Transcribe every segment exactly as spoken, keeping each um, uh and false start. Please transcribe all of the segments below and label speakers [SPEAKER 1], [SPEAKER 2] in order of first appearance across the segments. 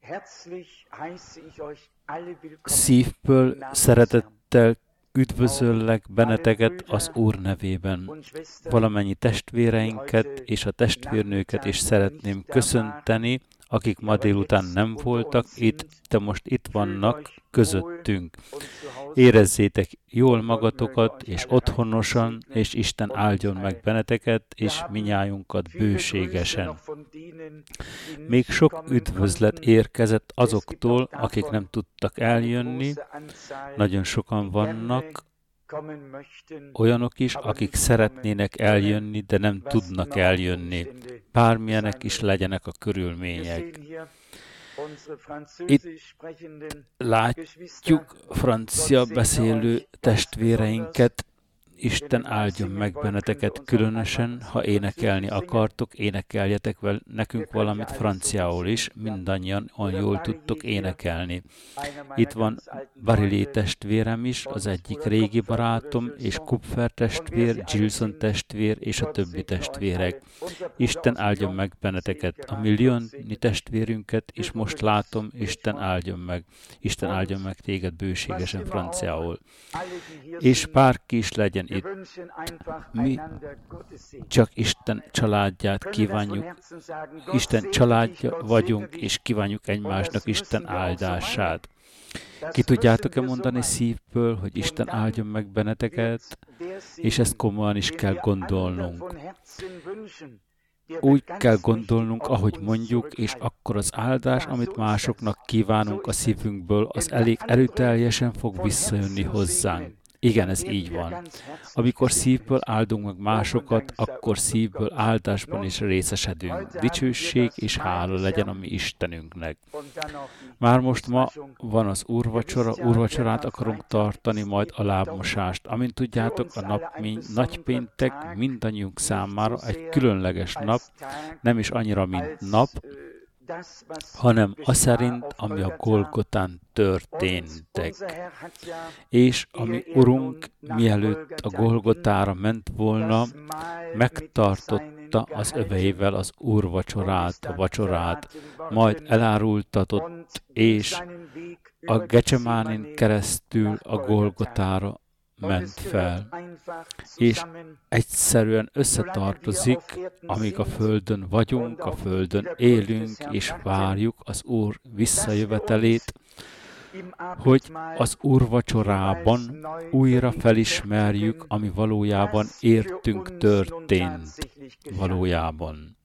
[SPEAKER 1] Szívből, szeretettel üdvözöllek benneteket az Úr nevében. Valamennyi testvéreinket és a testvérnőket is szeretném köszönteni, akik ma délután nem voltak itt, de most itt vannak közöttünk. Érezzétek jól magatokat, és otthonosan, és Isten áldjon meg benneteket, és minnyájunkat bőségesen. Még sok üdvözlet érkezett azoktól, akik nem tudtak eljönni. Nagyon sokan vannak, olyanok is, akik szeretnének eljönni, de nem tudnak eljönni. Bármilyenek is legyenek a körülmények. Itt látjuk francia beszélő testvéreinket. Isten áldjon meg benneteket, különösen, ha énekelni akartok, énekeljetek vel nekünk valamit franciául is, mindannyian olyan jól tudtok énekelni. Itt van Barilé testvérem is, az egyik régi barátom, és Kupfer testvér, Gilson testvér, és a többi testvérek. Isten áldjon meg benneteket, a milliónyi testvérünket is most látom, Isten áldjon meg. Isten áldjon meg téged bőségesen franciául. És bárki is legyen itt. Mi csak Isten családját kívánjuk, Isten családja vagyunk, és kívánjuk egymásnak Isten áldását. Ki tudjátok-e mondani szívből, hogy Isten áldjon meg benneteket, és ezt komolyan is kell gondolnunk. Úgy kell gondolnunk, ahogy mondjuk, és akkor az áldás, amit másoknak kívánunk a szívünkből, az elég erőteljesen fog visszajönni hozzánk. Igen, ez így van. Amikor szívből áldunk meg másokat, akkor szívből áldásban is részesedünk. Dicsőség és hála legyen a mi Istenünknek. Már most ma van az úrvacsora, úrvacsorát akarunk tartani, majd a lábmosást. Amint tudjátok, a nap nagypéntek mindannyiunk számára egy különleges nap, nem is annyira, mint nap, hanem az szerint, ami a Golgotán történtek. És ami Urunk, mielőtt a Golgotára ment volna, megtartotta az öveivel az úrvacsorát, a vacsorát, majd elárultatott, és a Gecsemánin keresztül a Golgotára ment fel, és egyszerűen összetartozik, amíg a földön vagyunk, a földön élünk, és várjuk az Úr visszajövetelét, hogy az úrvacsorában újra felismerjük, ami valójában értünk történt valójában.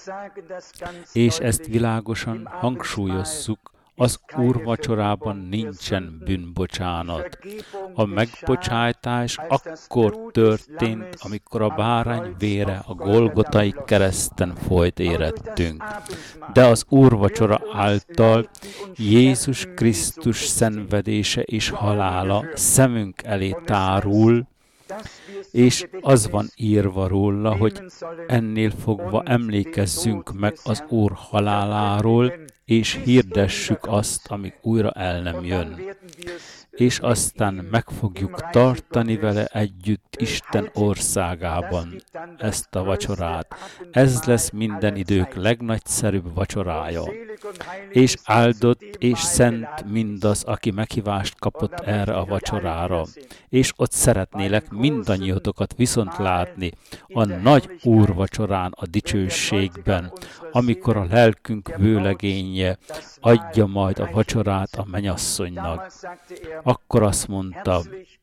[SPEAKER 1] És ezt világosan hangsúlyozzuk, az úrvacsorában nincsen bűnbocsánat. A megbocsátás akkor történt, amikor a bárány vére a Golgotai kereszten folyt érettünk. De az úrvacsora által Jézus Krisztus szenvedése és halála szemünk elé tárul, és az van írva róla, hogy ennél fogva emlékezzünk meg az Úr haláláról, és hirdessük azt, amíg újra el nem jön. És aztán meg fogjuk tartani vele együtt Isten országában ezt a vacsorát. Ez lesz minden idők legnagyszerűbb vacsorája. És áldott és szent mindaz, aki meghívást kapott erre a vacsorára. És ott szeretnélek mindannyiótokat viszont látni a nagy úrvacsorán, a dicsőségben, amikor a lelkünk vőlegénye adja majd a vacsorát a mennyasszonynak. Akkor azt mondta,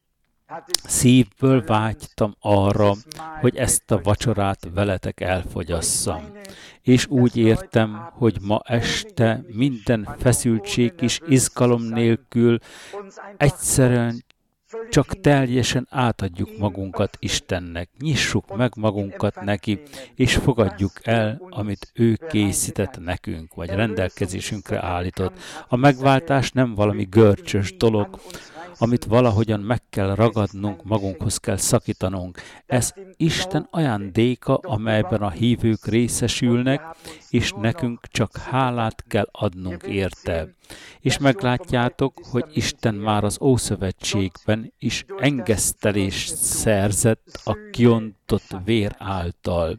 [SPEAKER 1] szívből vágytam arra, hogy ezt a vacsorát veletek elfogyasszam. És úgy értem, hogy ma este minden feszültség és izgalom nélkül egyszerűen csak teljesen átadjuk magunkat Istennek, nyissuk meg magunkat neki, és fogadjuk el, amit ő készített nekünk, vagy rendelkezésünkre állított. A megváltás nem valami görcsös dolog, amit valahogyan meg kell ragadnunk, magunkhoz kell szakítanunk. Ez Isten ajándéka, amelyben a hívők részesülnek, és nekünk csak hálát kell adnunk érte. És meglátjátok, hogy Isten már az Ószövetségben is engesztelést szerzett a kiontott vér által,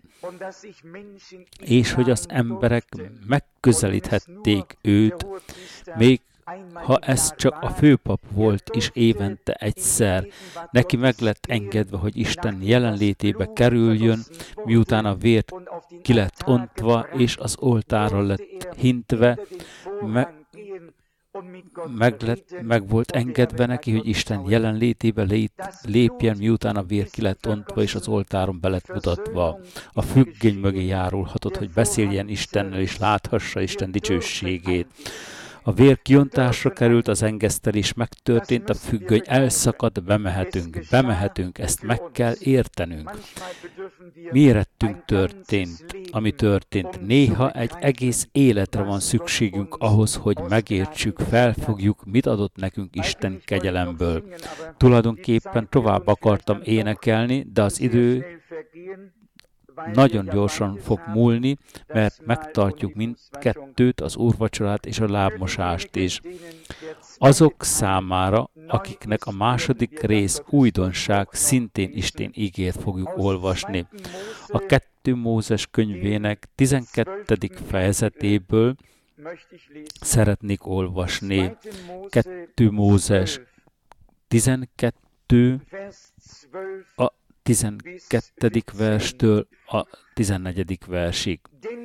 [SPEAKER 1] és hogy az emberek megközelíthették őt, még ha ez csak a főpap volt is évente egyszer, neki meg lett engedve, hogy Isten jelenlétébe kerüljön, miután a vér ki lett ontva, és az oltára lett hintve, me- meg, lett, meg volt engedve neki, hogy Isten jelenlétébe lét, lépjen, miután a vér ki lett ontva, és az oltáron be lett mutatva. A függöny mögé járulhatott, hogy beszéljen Istennel, és láthassa Isten dicsőségét. A vér kiontásra került, az engesztelés megtörtént, a függöny elszakadt, bemehetünk, bemehetünk, ezt meg kell értenünk. Mi érettünk történt, ami történt. Néha egy egész életre van szükségünk ahhoz, hogy megértsük, felfogjuk, mit adott nekünk Isten kegyelemből. Tulajdonképpen tovább akartam énekelni, de az idő nagyon gyorsan fog múlni, mert megtartjuk mindkettőt, az úrvacsorát és a lábmosást is. Azok számára, akiknek a második rész újdonság, szintén Isten igét fogjuk olvasni. A kettő Mózes könyvének tizenkettedik fejezetéből szeretnék olvasni. kettő Mózes tizenkettő a tizenkettedik verstől a tizennegyedik versig.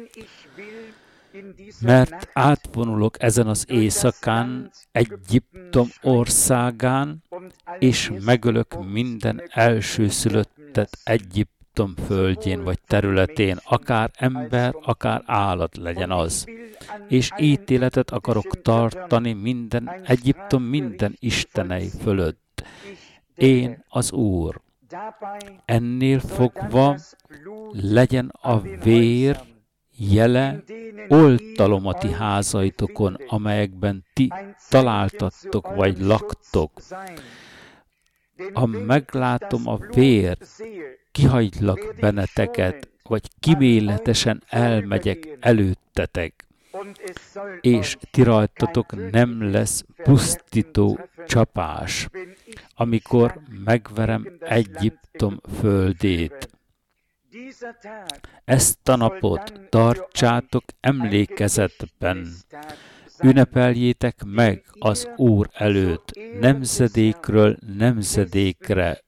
[SPEAKER 1] Mert átvonulok ezen az éjszakán Egyiptom országán, és megölök minden elsőszülöttet Egyiptom földjén vagy területén, akár ember, akár állat legyen az. És ítéletet akarok tartani minden Egyiptom minden istenei fölött. Én az Úr. Ennél fogva legyen a vér jele oltalom a ti házaitokon, amelyekben ti találtattok vagy laktok. Ha meglátom a vér, kihagylak benneteket, vagy kiméletesen elmegyek előttetek, és ti rajtatok nem lesz pusztító csapás, amikor megverem Egyiptom földét. Ezt a napot tartsátok emlékezetben, ünnepeljétek meg az Úr előtt, nemzedékről nemzedékre,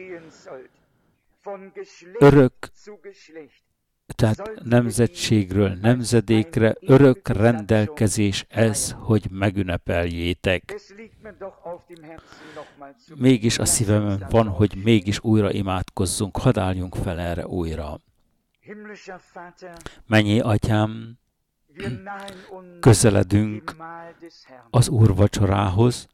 [SPEAKER 1] örök, tehát nemzetségről nemzedékre örök rendelkezés ez, hogy megünnepeljétek. Mégis a szívemen van, hogy mégis újra imádkozzunk, hadd álljunk fel erre újra. Mennyei Atyám, közeledünk az Úr vacsorához,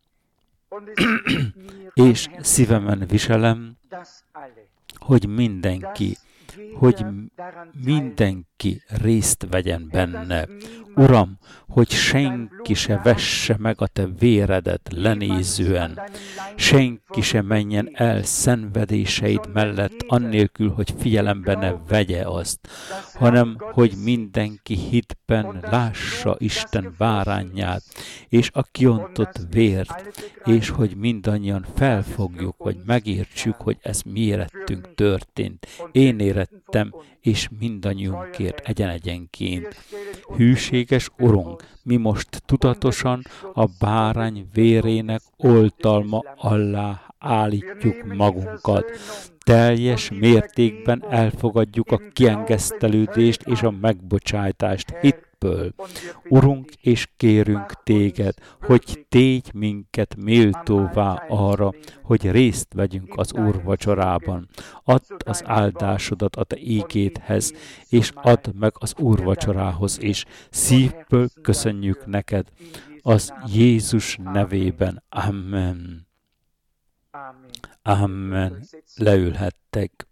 [SPEAKER 1] és szívemen viselem, hogy mindenki, hogy mindenki részt vegyen benne. Uram, hogy senki se vesse meg a te véredet lenézően, senki se menjen el szenvedéseid mellett, annélkül, hogy figyelembe ne vegye azt, hanem, hogy mindenki hitben lássa Isten bárányát, és a kiontott vért, és hogy mindannyian felfogjuk, vagy megértsük, hogy ez mi érettünk történt. Én érettem, és mindannyiunkért egyen-egyenként. Hűséges Urunk, mi most tudatosan a bárány vérének oltalma alá állítjuk magunkat. Teljes mértékben elfogadjuk a kiengesztelődést és a megbocsájtást hitből. Urunk, és kérünk téged, hogy tégy minket méltóvá arra, hogy részt vegyünk az Úr vacsorában. Add az áldásodat a te ígédhez, és add meg az Úr vacsorához is. Szívből köszönjük neked, az Jézus nevében. Amen. Amen. Leülhettek.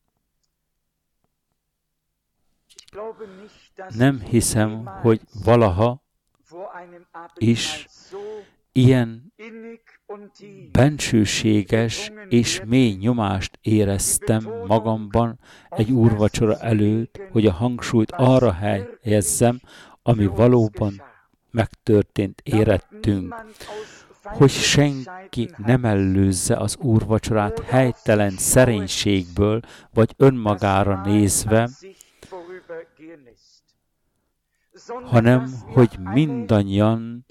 [SPEAKER 1] Nem hiszem, hogy valaha is ilyen bensőséges és mély nyomást éreztem magamban egy úrvacsora előtt, hogy a hangsúlyt arra helyezzem, ami valóban megtörtént érettünk, hogy senki nem mellőzze az úrvacsorát helytelen szerénységből, vagy önmagára nézve, hanem hogy mindannyian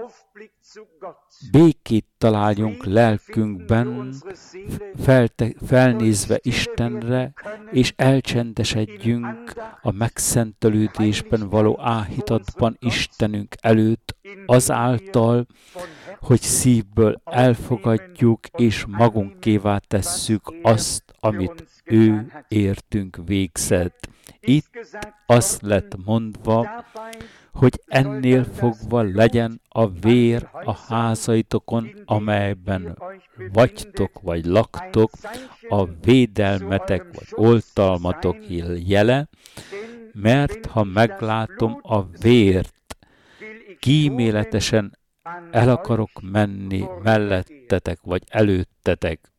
[SPEAKER 1] békét találjunk lelkünkben, felte, felnézve Istenre, és elcsendesedjünk a megszentelődésben való áhítatban Istenünk előtt azáltal, hogy szívből elfogadjuk és magunkévá tesszük azt, amit ő értünk végzett. Itt az lett mondva, hogy ennél fogva legyen a vér a házaitokon, amelyben vagytok vagy laktok, a védelmetek vagy oltalmatok jele, mert ha meglátom a vért, kíméletesen el akarok menni mellettetek vagy előttetek.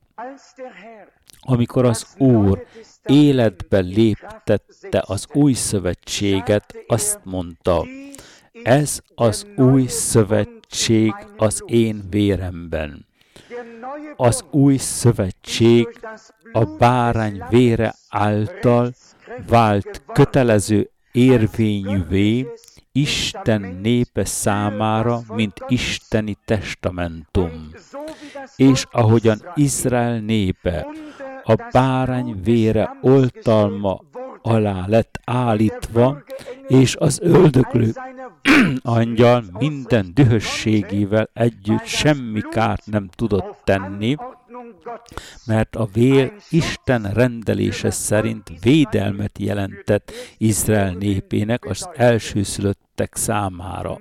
[SPEAKER 1] Amikor az Úr életbe léptette az új szövetséget, azt mondta, ez az új szövetség az én véremben. Az új szövetség a bárány vére által vált kötelező érvényűvé Isten népe számára, mint isteni testamentum. És ahogyan Izrael népe a bárány vére oltalma alá lett állítva, és az öldöklő angyal minden dühösségével együtt semmi kárt nem tudott tenni, mert a vér Isten rendelése szerint védelmet jelentett Izrael népének az elsőszülöttek számára.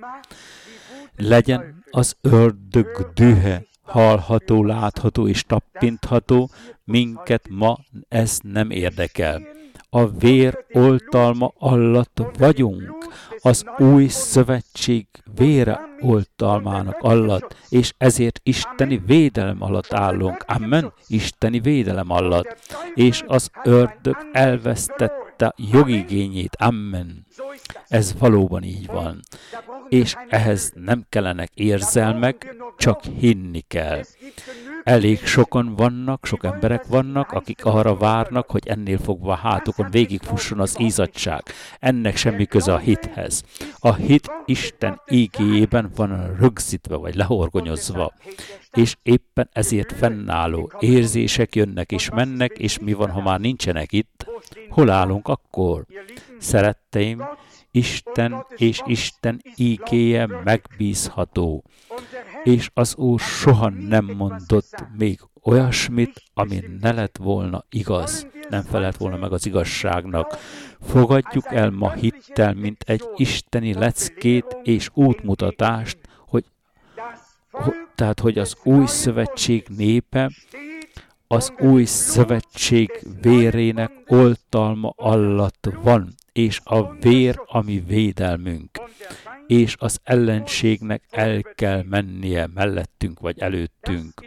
[SPEAKER 1] Legyen az ördög dühe hallható, látható és tappintható, minket ma ez nem érdekel. A vér oltalma alatt vagyunk, az új szövetség vére oltalmának alatt, és ezért isteni védelem alatt állunk. Amen, isteni védelem alatt. És az ördög elvesztette jogigényét. Amen. Ez valóban így van. És ehhez nem kellenek érzelmek, csak hinni kell. Elég sokan vannak, sok emberek vannak, akik arra várnak, hogy ennél fogva hátukon végigfusson az ízadság. Ennek semmi köze a hithez. A hit Isten ígéjében van rögzítve vagy lehorgonyozva, és éppen ezért fennálló érzések jönnek és mennek, és mi van, ha már nincsenek itt? Hol állunk akkor? Szeretteim, Isten és Isten ígéje megbízható, és az Úr soha nem mondott még olyasmit, ami ne lett volna igaz, nem felelt volna meg az igazságnak. Fogadjuk el ma hittel, mint egy isteni leckét és útmutatást, hogy, hogy, tehát, hogy az új szövetség népe az új szövetség vérének oltalma alatt van, és a vér, ami védelmünk, és az ellenségnek el kell mennie mellettünk vagy előttünk.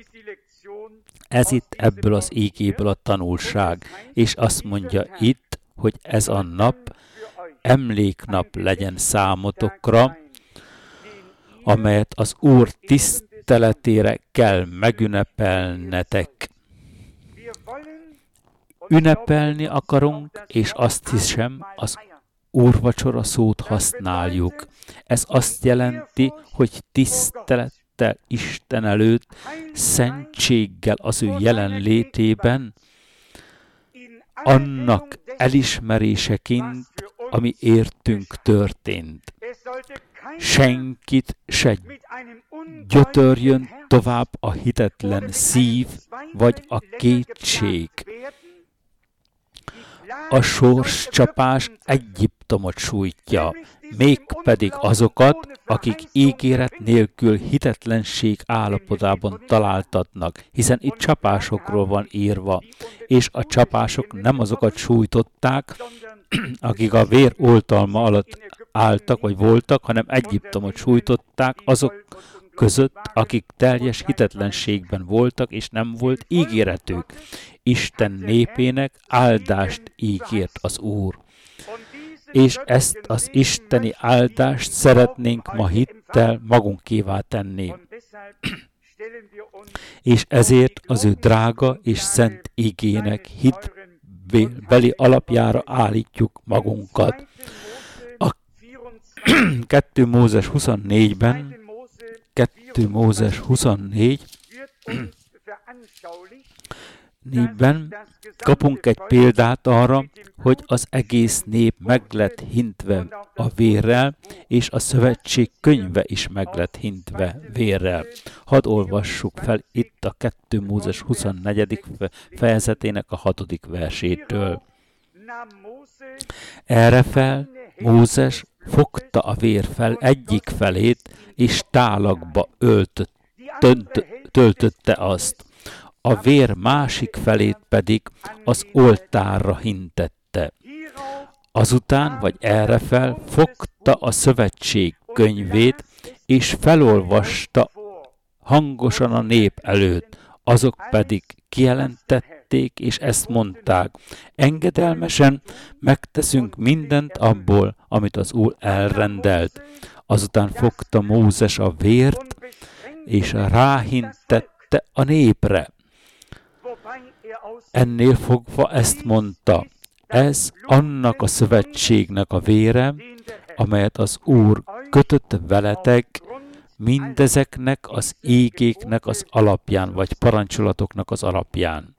[SPEAKER 1] Ez itt ebből az ígéből a tanulság, és azt mondja itt, hogy ez a nap emléknap legyen számotokra, amelyet az Úr tiszteletére kell megünnepelnetek. Ünnepelni akarunk, és azt hiszem, az úrvacsora szót használjuk. Ez azt jelenti, hogy tisztelettel Isten előtt, szentséggel az ő jelenlétében, annak elismeréseként, ami értünk történt. Senkit se gyötörjön tovább a hitetlen szív, vagy a kétség. A sorscsapás Egyiptomot sújtja, mégpedig azokat, akik ígéret nélkül hitetlenség állapotában találtatnak, hiszen itt csapásokról van írva, és a csapások nem azokat sújtották, akik a vér oltalma alatt álltak, vagy voltak, hanem Egyiptomot sújtották, azok között, akik teljes hitetlenségben voltak, és nem volt ígéretük. Isten népének áldást ígért az Úr. És ezt az isteni áldást szeretnénk ma hittel magunkévá tenni. És ezért az ő drága és szent igének hitbeli alapjára állítjuk magunkat. A kettő Mózes huszonnégyben, kettő Mózes huszonnégy négyben kapunk egy példát arra, hogy az egész nép meg lett hintve a vérrel, és a szövetség könyve is meg lett hintve vérrel. Hadd olvassuk fel itt a kettő Mózes huszonnegyedik fejezetének a hatodik versétől. Erre fel Mózes fogta a vér fel egyik felét, és tálakba öltött, tönt, töltötte azt. A vér másik felét pedig az oltárra hintette. Azután, vagy errefel, fogta a szövetség könyvét, és felolvasta hangosan a nép előtt. Azok pedig kijelentették, és ezt mondták: engedelmesen megteszünk mindent abból, amit az Úr elrendelt. Azután fogta Mózes a vért, és ráhintette a népre. Ennél fogva ezt mondta: ez annak a szövetségnek a vére, amelyet az Úr kötött veletek, mindezeknek az ígéknek az alapján, vagy parancsolatoknak az alapján.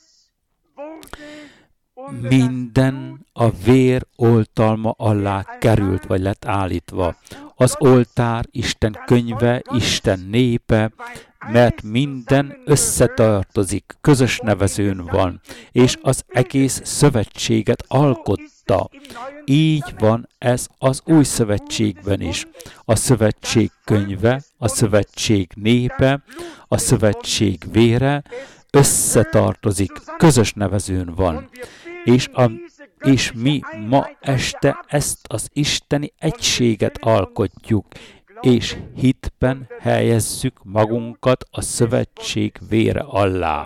[SPEAKER 1] Minden a vér oltalma alá került, vagy lett állítva. Az oltár Isten könyve, Isten népe, mert minden összetartozik, közös nevezőn van, és az egész szövetséget alkotta. Így van ez az új szövetségben is. A szövetség könyve, a szövetség népe, a szövetség vére összetartozik, közös nevezőn van. És, a, és mi ma este ezt az isteni egységet alkotjuk, és hitben helyezzük magunkat a szövetség vére alá.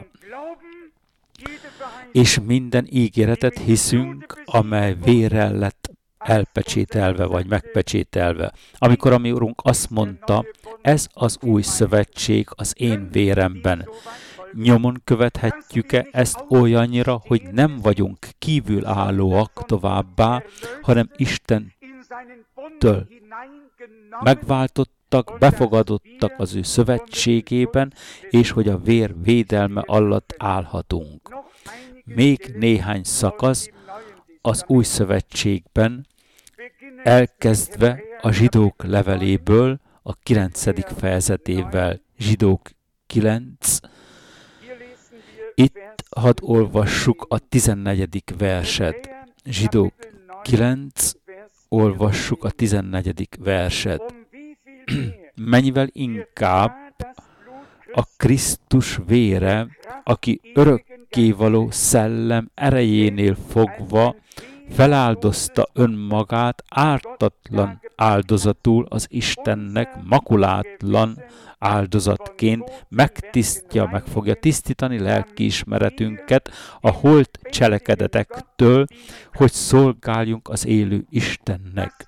[SPEAKER 1] És minden ígéretet hiszünk, amely vérrel lett elpecsételve, vagy megpecsételve. Amikor a mi Urunk azt mondta: ez az új szövetség az én véremben. Nyomon követhetjük-e ezt olyannyira, hogy nem vagyunk kívülállóak továbbá, hanem Istentől megváltottak, befogadottak az ő szövetségében, és hogy a vér védelme alatt állhatunk. Még néhány szakasz az új szövetségben, elkezdve a Zsidók leveléből, a kilencedik fejezetével. Zsidók kilenc. Itt hadd olvassuk a tizennegyedik verset. Zsidók kilenc, olvassuk a tizennegyedik verset. Mennyivel inkább a Krisztus vére, aki örökkévaló szellem erejénél fogva feláldozta önmagát ártatlan áldozatul az Istennek makulátlan áldozatként, megtisztja, meg fogja tisztítani lelkiismeretünket a holt cselekedetektől, hogy szolgáljunk az élő Istennek.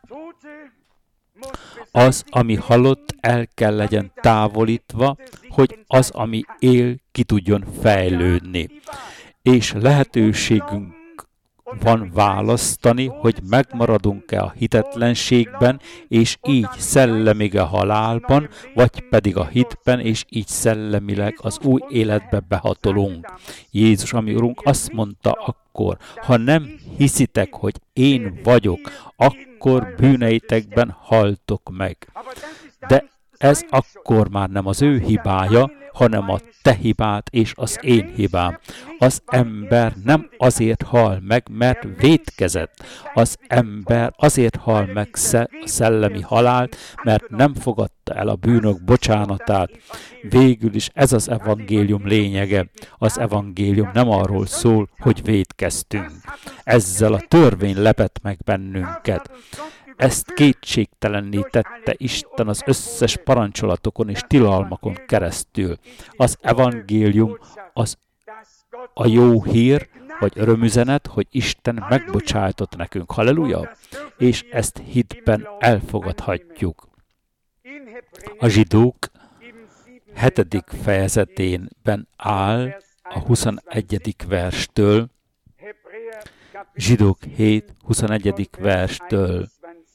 [SPEAKER 1] Az, ami halott, el kell legyen távolítva, hogy az, ami él, ki tudjon fejlődni. És lehetőségünk van választani, hogy megmaradunk-e a hitetlenségben, és így szellemileg a halálban, vagy pedig a hitben, és így szellemileg az új életbe behatolunk. Jézus, ami Urunk, azt mondta akkor: ha nem hiszitek, hogy én vagyok, akkor bűneitekben haltok meg. De ez akkor már nem az ő hibája, hanem a te hibád és az én hibám. Az ember nem azért hal meg, mert vétkezett. Az ember azért hal meg szellemi halált, mert nem fogadta el a bűnök bocsánatát. Végül is ez az evangélium lényege. Az evangélium nem arról szól, hogy vétkeztünk. Ezzel a törvény lepett meg bennünket. ezt kétségtelenné tette Isten az összes parancsolatokon és tilalmakon keresztül. Az evangélium az a jó hír, vagy örömüzenet, hogy Isten megbocsájtott nekünk. Halleluja! És ezt hitben elfogadhatjuk. A Zsidók hetedik fejezetében áll a huszonegyedik verstől, Zsidók hét huszonegyedik verstől.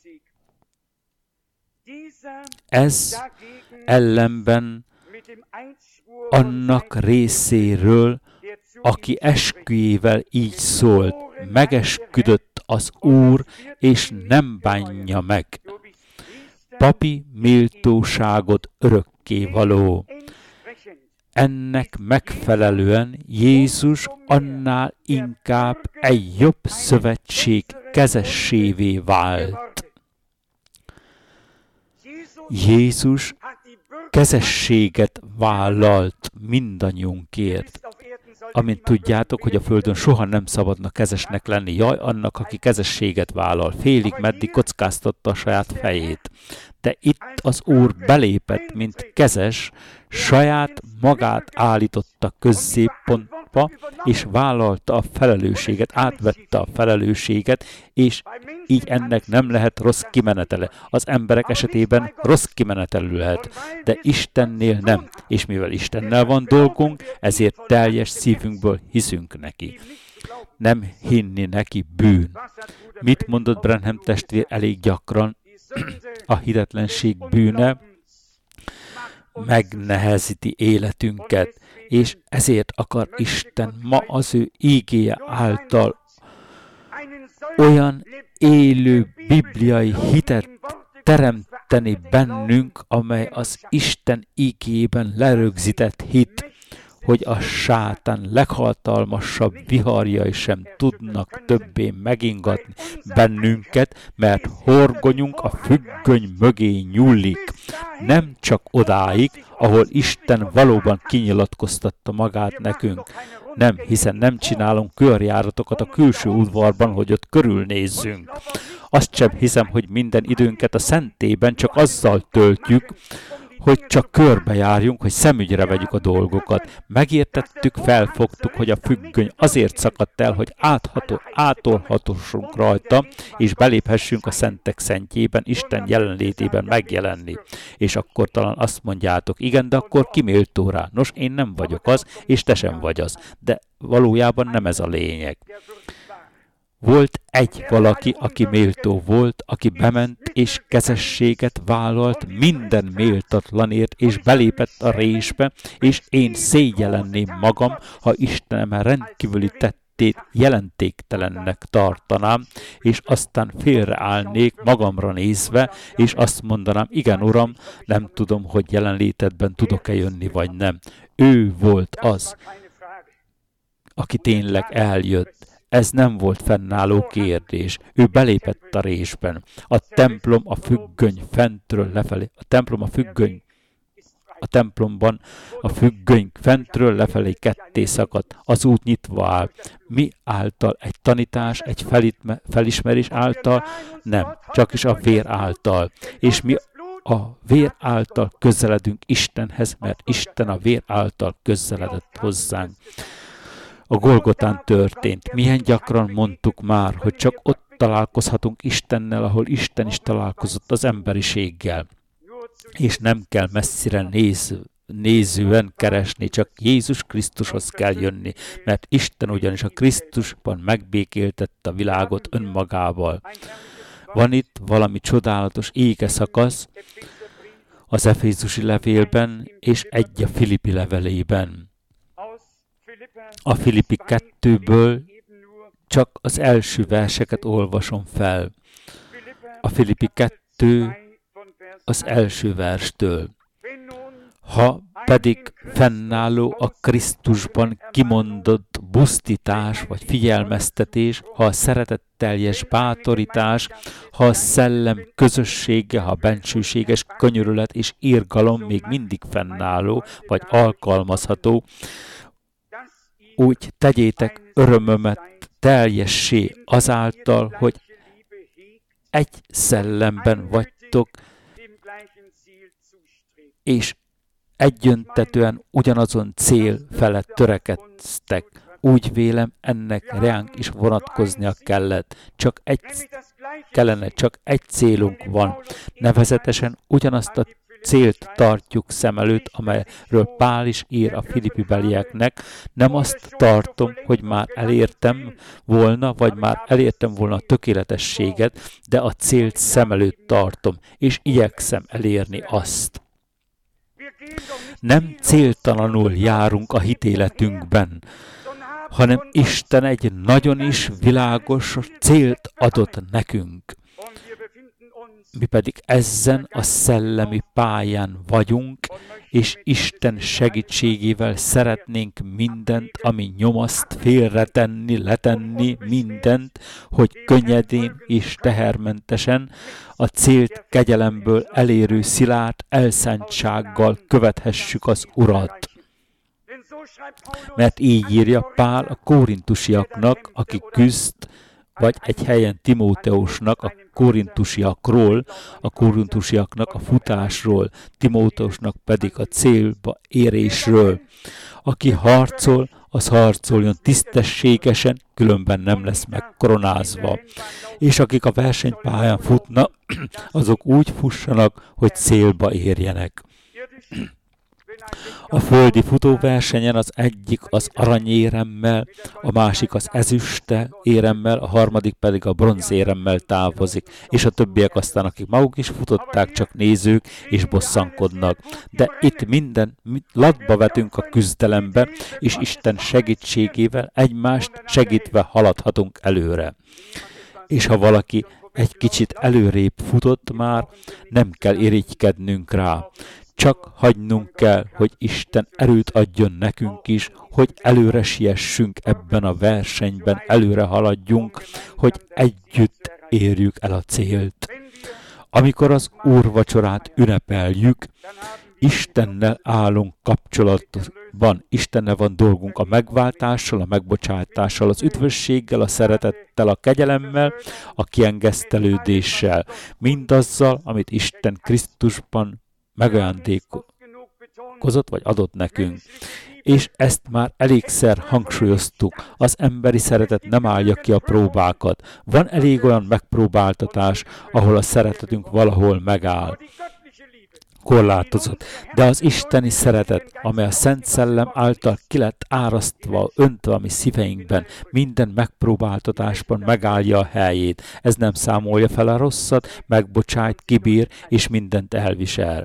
[SPEAKER 1] Ez ellenben annak részéről, aki esküjével így szólt, megesküdött az Úr, és nem bánja meg. Papi méltóságot örökkévaló. Ennek megfelelően Jézus annál inkább egy jobb szövetség kezessévé vált. Jézus kezességet vállalt mindannyiunkért. Amint tudjátok, hogy a Földön soha nem szabadna kezesnek lenni. Jaj, annak, aki kezességet vállal. Félig meddig kockáztatta a saját fejét. De itt az Úr belépett, mint kezes, saját magát állította középpontba, és vállalta a felelősséget, átvette a felelősséget, és így ennek nem lehet rossz kimenetele. Az emberek esetében rossz kimenetelő lehet, de Istennél nem. És mivel Istennel van dolgunk, ezért teljes szívünkből hiszünk neki. Nem hinni neki bűn. Mit mondott Branham testvér elég gyakran? A hitetlenség bűne megnehezíti életünket, és ezért akar Isten ma az ő ígéje által olyan élő bibliai hitet teremteni bennünk, amely az Isten ígéjében lerögzített hit, hogy a sátán leghatalmasabb viharjai sem tudnak többé megingatni bennünket, mert horgonyunk a függöny mögé nyúlik. Nem csak odáig, ahol Isten valóban kinyilatkoztatta magát nekünk. Nem, hiszen nem csinálunk körjáratokat a külső udvarban, hogy ott körülnézzünk. Azt sem hiszem, hogy minden időnket a szentében csak azzal töltjük, hogy csak körbejárjunk, hogy szemügyre vegyük a dolgokat. Megértettük, felfogtuk, hogy a függöny azért szakadt el, hogy átható, átolhatósunk rajta, és beléphessünk a szentek szentjében, Isten jelenlétében megjelenni. És akkor talán azt mondjátok, igen, de akkor ki méltó rá? Nos, én nem vagyok az, és te sem vagy az. De valójában nem ez a lényeg. Volt egy valaki, aki méltó volt, aki bement és kezességet vállalt minden méltatlanért, és belépett a résbe, és én szégyellenném magam, ha Istenem rendkívüli tettét jelentéktelennek tartanám, és aztán félreállnék magamra nézve, és azt mondanám, igen, Uram, nem tudom, hogy jelenlétedben tudok-e jönni, vagy nem. Ő volt az, aki tényleg eljött. Ez nem volt fennálló kérdés. Ő belépett a résben. A templom a függöny fentről lefelé. A templom a függöny. A templomban a függöny fentről lefelé ketté szakadt. Az út nyitva áll. Mi által? Egy tanítás, egy felitme, felismerés által? Nem. Csak is a vér által. És mi a vér által közeledünk Istenhez, mert Isten a vér által közeledett hozzánk. A Golgotán történt. Milyen gyakran mondtuk már, hogy csak ott találkozhatunk Istennel, ahol Isten is találkozott az emberiséggel. És nem kell messzire néző, nézően keresni, csak Jézus Krisztushoz kell jönni, mert Isten ugyanis a Krisztusban megbékéltette a világot önmagával. Van itt valami csodálatos ége szakasz az Efézusi levélben, és egy a Filippi levelében. A Filippi kettőből csak az első verseket olvasom fel. A Filippi kettő az első verstől. Ha pedig fennálló a Krisztusban kimondott busztítás vagy figyelmeztetés, ha a szeretetteljes bátorítás, ha a szellem közössége, ha a bensőséges könyörület és irgalom még mindig fennálló vagy alkalmazható, úgy tegyétek örömömet teljessé azáltal, hogy egy szellemben vagytok, és egyöntetően ugyanazon cél felett törekedtek. Úgy vélem, ennek reánk is vonatkoznia kellett. Csak egy, kellene, csak egy célunk van. Nevezetesen ugyanazt a célt tartjuk szem előtt, amelyről Pál is ír a Filippi belieknek. Nem azt tartom, hogy már elértem volna, vagy már elértem volna a tökéletességet, de a célt szem előtt tartom, és igyekszem elérni azt. Nem céltalanul járunk a hitéletünkben, hanem Isten egy nagyon is világos célt adott nekünk. Mi pedig ezen a szellemi pályán vagyunk, és Isten segítségével szeretnénk mindent, ami nyomaszt, félretenni, letenni, mindent, hogy könnyedén és tehermentesen a célt kegyelemből elérő szilárd elszántsággal követhessük az Urat. Mert így írja Pál a korintusiaknak, aki küzd, vagy egy helyen Timóteusnak a korintusiakról, a korintusiaknak a futásról, Timóteusnak pedig a célba érésről. Aki harcol, az harcoljon tisztességesen, különben nem lesz megkoronázva. És akik a versenypályán futnak, azok úgy fussanak, hogy célba érjenek. A földi futóversenyen az egyik az aranyéremmel, a másik az ezüste éremmel, a harmadik pedig a bronzéremmel távozik, és a többiek aztán, akik maguk is futották, csak nézők és bosszankodnak. De itt minden latba vetünk a küzdelembe, és Isten segítségével egymást segítve haladhatunk előre. És ha valaki egy kicsit előrébb futott már, nem kell irigykednünk rá. Csak hagynunk kell, hogy Isten erőt adjon nekünk is, hogy előre siessünk ebben a versenyben, előre haladjunk, hogy együtt érjük el a célt. Amikor az úrvacsorát ünnepeljük, Istennel állunk kapcsolatban, Istennel van dolgunk a megváltással, a megbocsátással, az üdvösséggel, a szeretettel, a kegyelemmel, a kiengesztelődéssel, mindazzal, amit Isten Krisztusban megajándékozott, vagy adott nekünk. És ezt már elégszer hangsúlyoztuk. Az emberi szeretet nem állja ki a próbákat. Van elég olyan megpróbáltatás, ahol a szeretetünk valahol megáll. Korlátozott. De az isteni szeretet, amely a Szent Szellem által ki lett árasztva, öntve a mi szíveinkben, minden megpróbáltatásban megállja a helyét. Ez nem számolja fel a rosszat, megbocsájt, kibír, és mindent elvisel.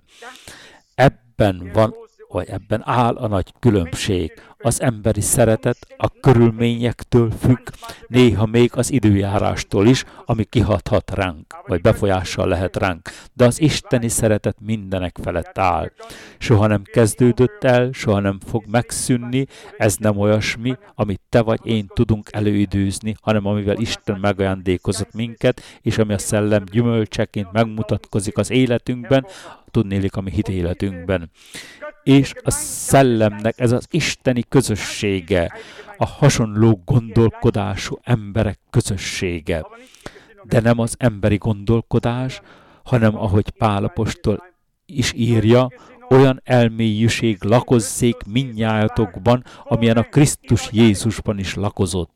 [SPEAKER 1] Ebben van, vagy ebben áll a nagy különbség. Az emberi szeretet a körülményektől függ, néha még az időjárástól is, ami kihathat ránk, vagy befolyással lehet ránk. De az isteni szeretet mindenek felett áll. Soha nem kezdődött el, soha nem fog megszűnni, ez nem olyasmi, amit te vagy én tudunk előidőzni, hanem amivel Isten megajándékozott minket, és ami a szellem gyümölcseként megmutatkozik az életünkben, tudnélik a mi hitéletünkben. És a szellemnek ez az isteni közössége, a hasonló gondolkodású emberek közössége. De nem az emberi gondolkodás, hanem ahogy Pál apostol is írja, olyan elmélyűség lakozzék mindnyájatokban, amilyen a Krisztus Jézusban is lakozott.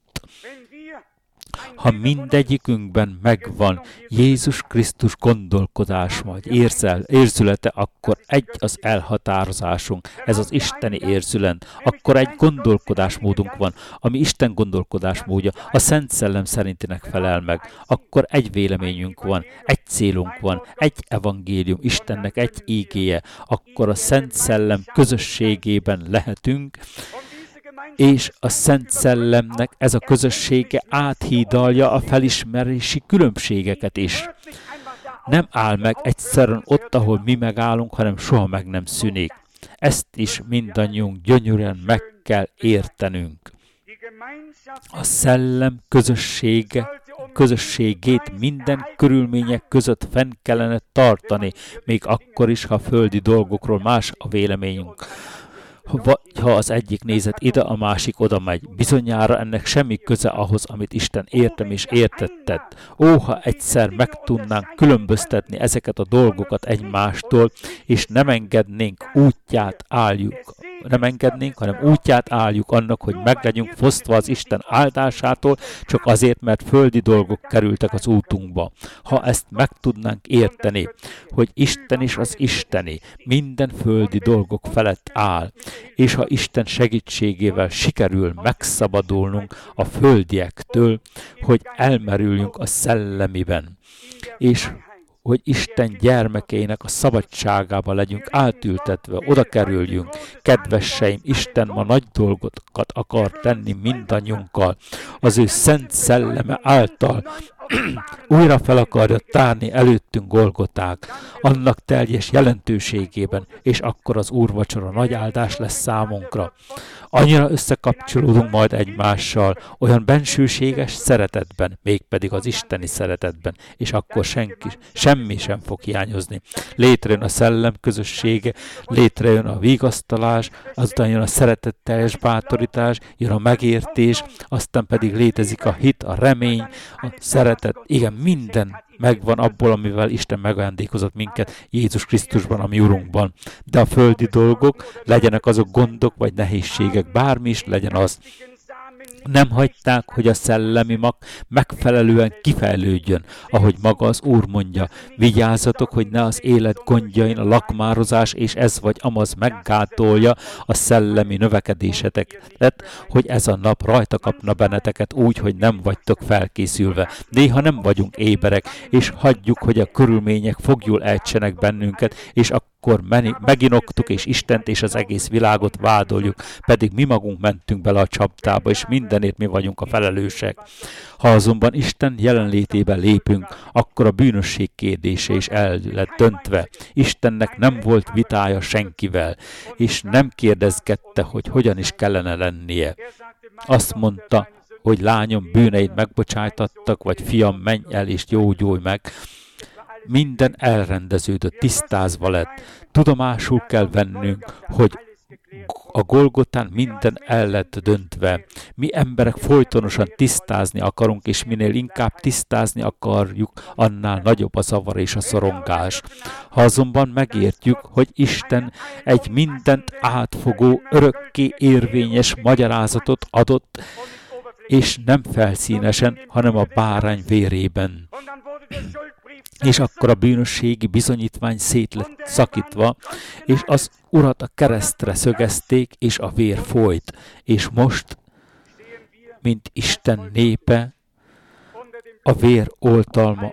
[SPEAKER 1] Ha mindegyikünkben megvan Jézus Krisztus gondolkodás vagy érzel, érzülete, akkor egy az elhatározásunk, ez az isteni érzület, akkor egy gondolkodásmódunk van, ami Isten gondolkodásmódja, a Szent Szellem szerintinek felel meg, akkor egy véleményünk van, egy célunk van, egy evangélium, Istennek egy ígéje, akkor a Szent Szellem közösségében lehetünk, és a Szent Szellemnek ez a közössége áthídalja a felismerési különbségeket is. Nem áll meg egyszerűen ott, ahol mi megállunk, hanem soha meg nem szűnik. Ezt is mindannyiunk gyönyörűen meg kell értenünk. A Szellem közössége, közösségét minden körülmények között fenn kellene tartani, még akkor is, ha földi dolgokról más a véleményünk. Vagy ha az egyik nézet ide, a másik oda megy. Bizonyára ennek semmi köze ahhoz, amit Isten értem és értettett. Ó, ha egyszer meg tudnánk különböztetni ezeket a dolgokat egymástól, és nem engednénk útját álljuk. Nem engednénk, hanem útját álljuk annak, hogy meg legyünk fosztva az Isten áldásától, csak azért, mert földi dolgok kerültek az útunkba. Ha ezt meg tudnánk érteni, hogy Isten is az isteni, minden földi dolgok felett áll, és ha Isten segítségével sikerül megszabadulnunk a földiektől, hogy elmerüljünk a szellemiben, és hogy Isten gyermekeinek a szabadságába legyünk átültetve, oda kerüljünk. Kedveseim, Isten ma nagy dolgokat akar tenni mindannyiunkkal. Az ő szent szelleme által újra fel akarja tárni előttünk Golgoták, annak teljes jelentőségében, és akkor az úrvacsora nagy áldás lesz számunkra. Annyira összekapcsolódunk majd egymással, olyan bensőséges szeretetben, mégpedig az isteni szeretetben, és akkor senki, semmi sem fog hiányozni. Létrejön a szellem közössége, létrejön a vigasztalás, azután jön a szeretetteljes bátorítás, jön a megértés, aztán pedig létezik a hit, a remény, a szeretet, igen, minden megvan abból, amivel Isten megajándékozott minket Jézus Krisztusban, a mi Urunkban. De a földi dolgok, legyenek azok gondok vagy nehézségek, bármi is legyen az, nem hagyták, hogy a szellemi mag megfelelően kifejlődjön, ahogy maga az Úr mondja. Vigyázzatok, hogy ne az élet gondjain a lakmározás és ez vagy amaz meggátolja a szellemi növekedéseteket, hogy ez a nap rajta kapna benneteket úgy, hogy nem vagytok felkészülve. Néha nem vagyunk éberek, és hagyjuk, hogy a körülmények fogjul ejtsenek bennünket, és a akkor meginoktuk, és Istent és az egész világot vádoljuk, pedig mi magunk mentünk bele a csapdába, és mindenért mi vagyunk a felelősek. Ha azonban Isten jelenlétében lépünk, akkor a bűnösség kérdése is el lett döntve. Istennek nem volt vitája senkivel, és nem kérdezgette, hogy hogyan is kellene lennie. Azt mondta, hogy lányom, bűneid megbocsájtattak, vagy fiam, menj el és gyógyulj meg. Minden elrendeződött, tisztázva lett. Tudomásul kell vennünk, hogy a Golgotán minden el lett döntve. Mi emberek folytonosan tisztázni akarunk, és minél inkább tisztázni akarjuk, annál nagyobb a zavar és a szorongás. Ha azonban megértjük, hogy Isten egy mindent átfogó, örökké érvényes magyarázatot adott, és nem felszínesen, hanem a bárány vérében. És akkor a bűnösségi bizonyítvány szét lett szakítva, és az Urat a keresztre szögezték, és a vér folyt. És most, mint Isten népe, a vér oltalma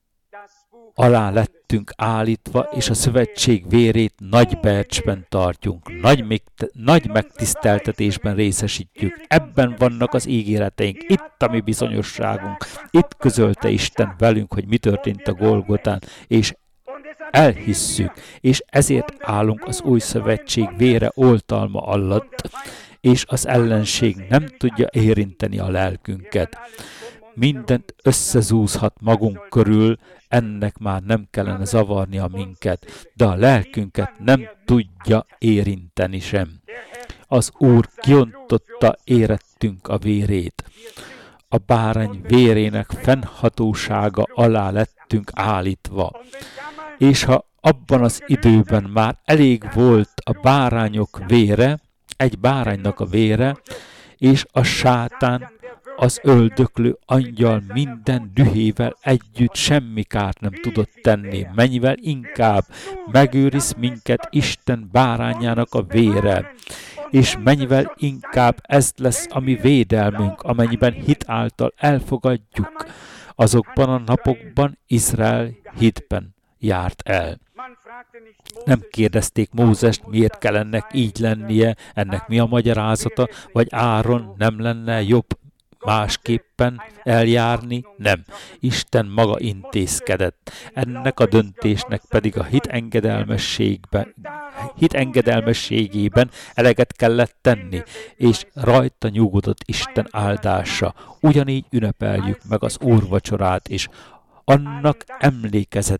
[SPEAKER 1] alá lettünk állítva, és a szövetség vérét nagy becsben tartjunk, nagy, még, nagy megtiszteltetésben részesítjük. Ebben vannak az ígéreteink, itt a mi bizonyosságunk, itt közölte Isten velünk, hogy mi történt a Golgotán, és elhisszük, és ezért állunk az új szövetség vére oltalma alatt, és az ellenség nem tudja érinteni a lelkünket. Mindent összezúzhat magunk körül, ennek már nem kellene zavarnia minket, de a lelkünket nem tudja érinteni sem. Az Úr kiontotta érettünk a vérét. A bárány vérének fennhatósága alá lettünk állítva. És ha abban az időben már elég volt a bárányok vére, egy báránynak a vére, és a sátán, az öldöklő angyal minden dühével együtt semmi kárt nem tudott tenni, mennyivel inkább megőriz minket Isten bárányának a vére, és mennyivel inkább ez lesz a mi védelmünk, amennyiben hit által elfogadjuk. Azokban a napokban Izrael hitben járt el. Nem kérdezték Mózest, miért kell ennek így lennie, ennek mi a magyarázata, vagy Áron nem lenne jobb másképpen eljárni? Nem. Isten maga intézkedett. Ennek a döntésnek pedig a hit engedelmességben, hit engedelmességében eleget kellett tenni, és rajta nyugodott Isten áldása. Ugyanígy ünnepeljük meg az úrvacsorát is, annak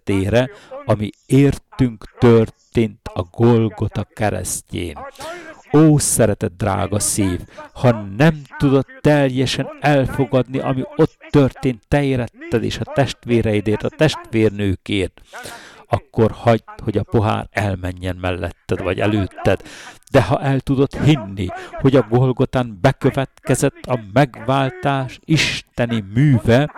[SPEAKER 1] emlékezetére, ami értünk történt a Golgota keresztjén. Ó, szeretett drága szív, ha nem tudod teljesen elfogadni, ami ott történt te éretted és a testvéreidért, a testvérnőkért, akkor hagyd, hogy a pohár elmenjen melletted vagy előtted. De ha el tudod hinni, hogy a Golgotán bekövetkezett a megváltás isteni műve,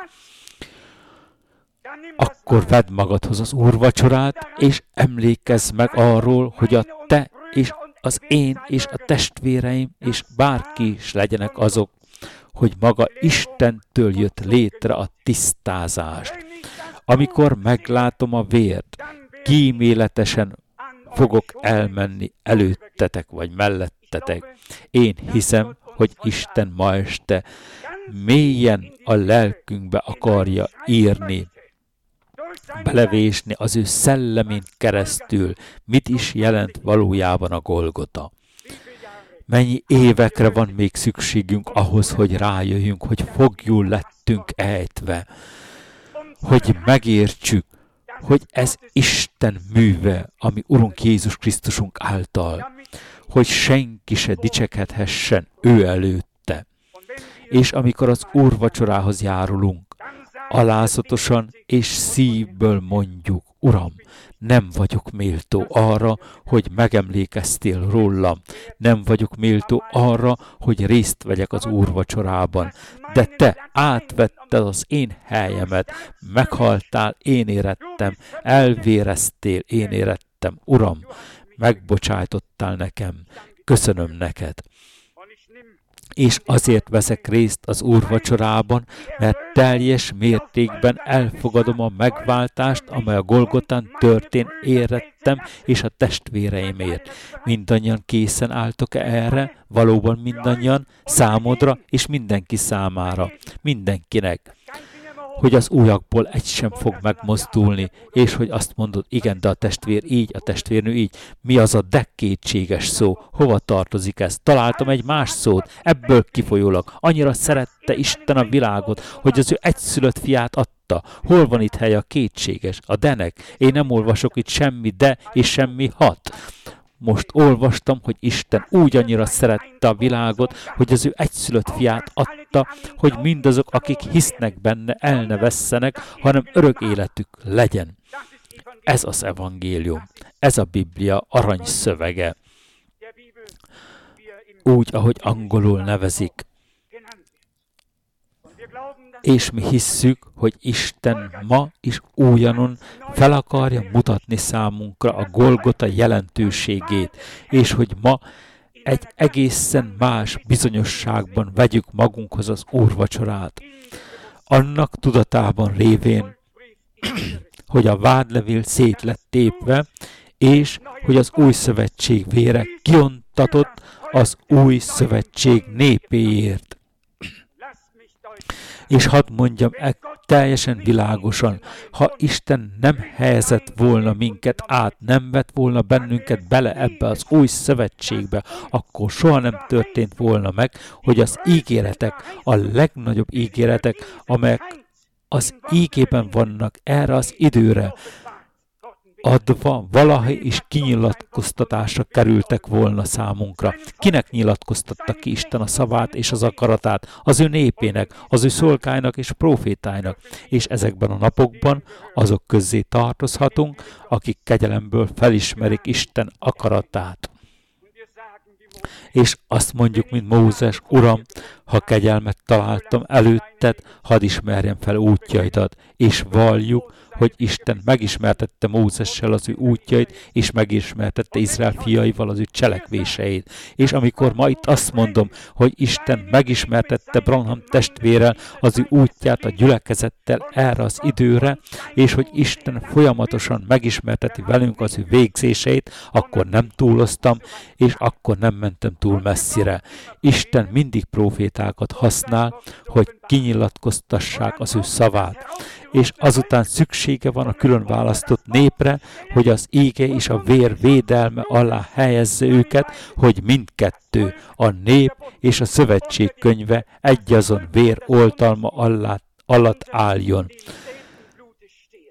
[SPEAKER 1] akkor vedd magadhoz az úrvacsorát, és emlékezz meg arról, hogy a te és az én és a testvéreim és bárki is legyenek azok, hogy maga Istentől jött létre a tisztázás. Amikor meglátom a vért, kíméletesen fogok elmenni előttetek vagy mellettetek. Én hiszem, hogy Isten ma este mélyen a lelkünkbe akarja írni, belevésni az ő szellemén keresztül, mit is jelent valójában a Golgota. Mennyi évekre van még szükségünk ahhoz, hogy rájöjjünk, hogy foglyul lettünk ejtve, hogy megértsük, hogy ez Isten műve, ami Urunk Jézus Krisztusunk által, hogy senki se dicsekedhessen ő előtte. És amikor az úrvacsorához járulunk, alázatosan és szívből mondjuk, Uram, nem vagyok méltó arra, hogy megemlékeztél rólam. Nem vagyok méltó arra, hogy részt vegyek az úrvacsorában. De te átvetted az én helyemet, meghaltál, én érettem, elvéreztél, én érettem. Uram, megbocsájtottál nekem, köszönöm neked. És azért veszek részt az úrvacsorában, mert teljes mértékben elfogadom a megváltást, amely a Golgotán történt érettem és a testvéreimért. Mindannyian készen álltok-e erre? Valóban mindannyian, számodra és mindenki számára. Mindenkinek. Hogy az újakból egy sem fog megmozdulni, és hogy azt mondod, igen, de a testvér így, a testvérnő így. Mi az a de kétséges szó? Hova tartozik ez? Találtam egy más szót, ebből kifolyólag. Annyira szerette Isten a világot, hogy az ő egyszülött fiát adta. Hol van itt hely a kétséges? A denek. Én nem olvasok itt semmi de és semmi hat. Most olvastam, hogy Isten úgy annyira szerette a világot, hogy az ő egyszülött fiát adta, hogy mindazok, akik hisznek benne, el ne vesszenek, hanem örök életük legyen. Ez az evangélium, ez a Biblia aranyszövege. Úgy, ahogy angolul nevezik. És mi hisszük, hogy Isten ma is újonnan fel akarja mutatni számunkra a Golgota jelentőségét, és hogy ma egy egészen más bizonyosságban vegyük magunkhoz az úrvacsorát. Annak tudatában révén, hogy a vádlevél szét lett tépve, és hogy az új szövetség vére kiontatott az új szövetség népéért. És hadd mondjam e teljesen világosan, ha Isten nem helyezett volna minket át, nem vett volna bennünket bele ebbe az új szövetségbe, akkor soha nem történt volna meg, hogy az ígéretek, a legnagyobb ígéretek, amelyek az ígében vannak erre az időre, adva valahogy is kinyilatkoztatásra kerültek volna számunkra. Kinek nyilatkoztatta ki Isten a szavát és az akaratát? Az ő népének, az ő szolgáinak és profétáinak. És ezekben a napokban azok közzé tartozhatunk, akik kegyelemből felismerik Isten akaratát. És azt mondjuk, mint Mózes, Uram, ha kegyelmet találtam előtted, hadd ismerjem fel útjaidat, és valljuk, hogy Isten megismertette Mózessel az ő útjait, és megismertette Izrael fiaival az ő cselekvéseit. És amikor ma itt azt mondom, hogy Isten megismertette Branham testvérrel az ő útját a gyülekezettel erre az időre, és hogy Isten folyamatosan megismerteti velünk az ő végzéseit, akkor nem túloztam, és akkor nem mentem túl messzire. Isten mindig profétákat használ, hogy kinyilatkoztassák az ő szavát. És azután szüksége van a külön választott népre, hogy az ége és a vér védelme alá helyezze őket, hogy mindkettő, a nép és a szövetség könyve egyazon vér oltalma alatt álljon.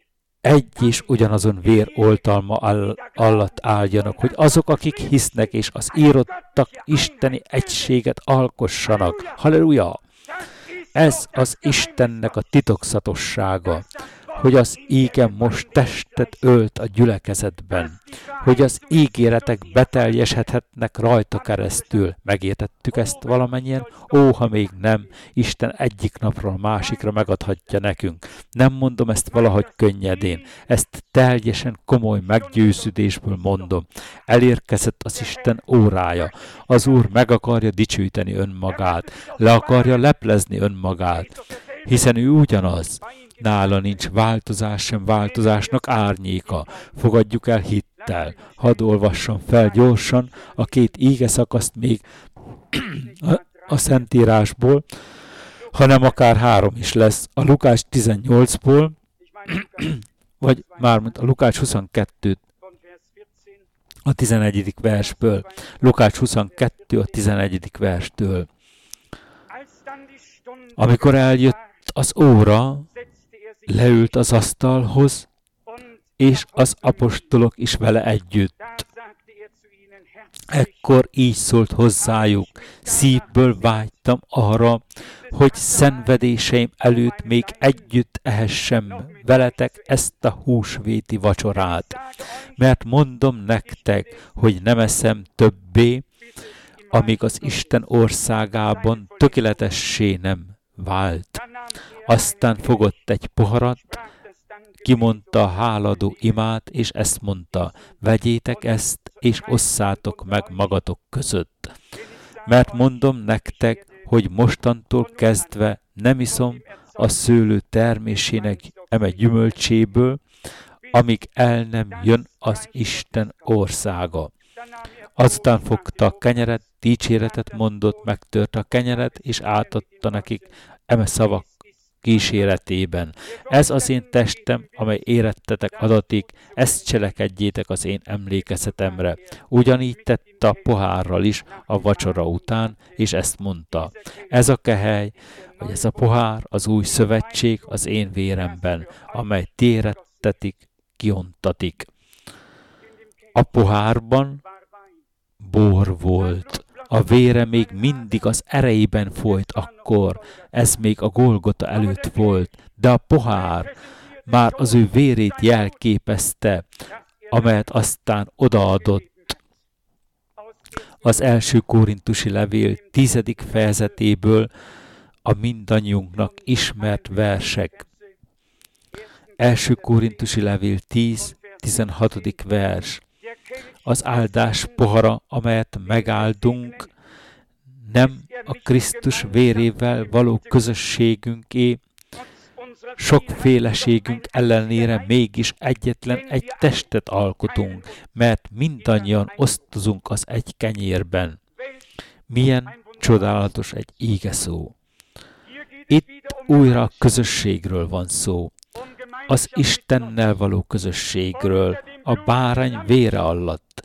[SPEAKER 1] egy és ugyanazon vér oltalma all- alatt álljanak, hogy azok, akik hisznek és az írottak isteni egységet alkossanak. Halleluja! Ez az Istennek a titokzatossága, hogy az íge most testet ölt a gyülekezetben, hogy az ígéretek beteljesedhetnek rajta keresztül. Megértettük ezt valamennyien? Ó, ha még nem, Isten egyik napról a másikra megadhatja nekünk. Nem mondom ezt valahogy könnyedén, ezt teljesen komoly meggyőződésből mondom. Elérkezett az Isten órája. Az Úr meg akarja dicsőíteni önmagát, le akarja leplezni önmagát, hiszen ő ugyanaz. Nála nincs változás sem változásnak árnyéka. Fogadjuk el hittel. Hadd olvassam fel gyorsan a két íge szakaszt még a, a Szentírásból, hanem akár három is lesz. A Lukács tizennyolcból, vagy mármint a Lukács huszonkettő a tizenegyedik versből. Lukács huszonkettő a tizenegyedik verstől. Amikor eljött az óra, leült az asztalhoz, és az apostolok is vele együtt. Ekkor így szólt hozzájuk, szívből vágytam arra, hogy szenvedéseim előtt még együtt ehessem veletek ezt a húsvéti vacsorát, mert mondom nektek, hogy nem eszem többé, amíg az Isten országában tökéletessé nem vált. Aztán fogott egy poharat, kimondta a háladó imát, és ezt mondta, vegyétek ezt, és osszátok meg magatok között. Mert mondom nektek, hogy mostantól kezdve nem iszom a szőlő termésének eme gyümölcséből, amíg el nem jön az Isten országa. Azután fogta a kenyeret, dicséretet mondott, megtörte a kenyeret, és átadta nekik eme szavak kíséretében. Ez az én testem, amely érettetek adatik, ezt cselekedjétek az én emlékezetemre. Ugyanígy tette a pohárral is a vacsora után, és ezt mondta. Ez a kehely, vagy ez a pohár, az új szövetség az én véremben, amely ti érettetik, kiontatik. A pohárban bor volt. A vére még mindig az erejében folyt akkor, ez még a Golgota előtt volt, de a pohár már az ő vérét jelképezte, amelyet aztán odaadott. Az első korintusi levél tizedik fejezetéből a mindannyiunknak ismert versek. Első korintusi levél tíz, tizenhatodik vers. Az áldás pohara, amelyet megáldunk, nem a Krisztus vérével való közösségünké, sokféleségünk ellenére mégis egyetlen egy testet alkotunk, mert mindannyian osztozunk az egy kenyérben. Milyen csodálatos egy íge szó. Itt újra a közösségről van szó. Az Istennel való közösségről, a bárány vére alatt,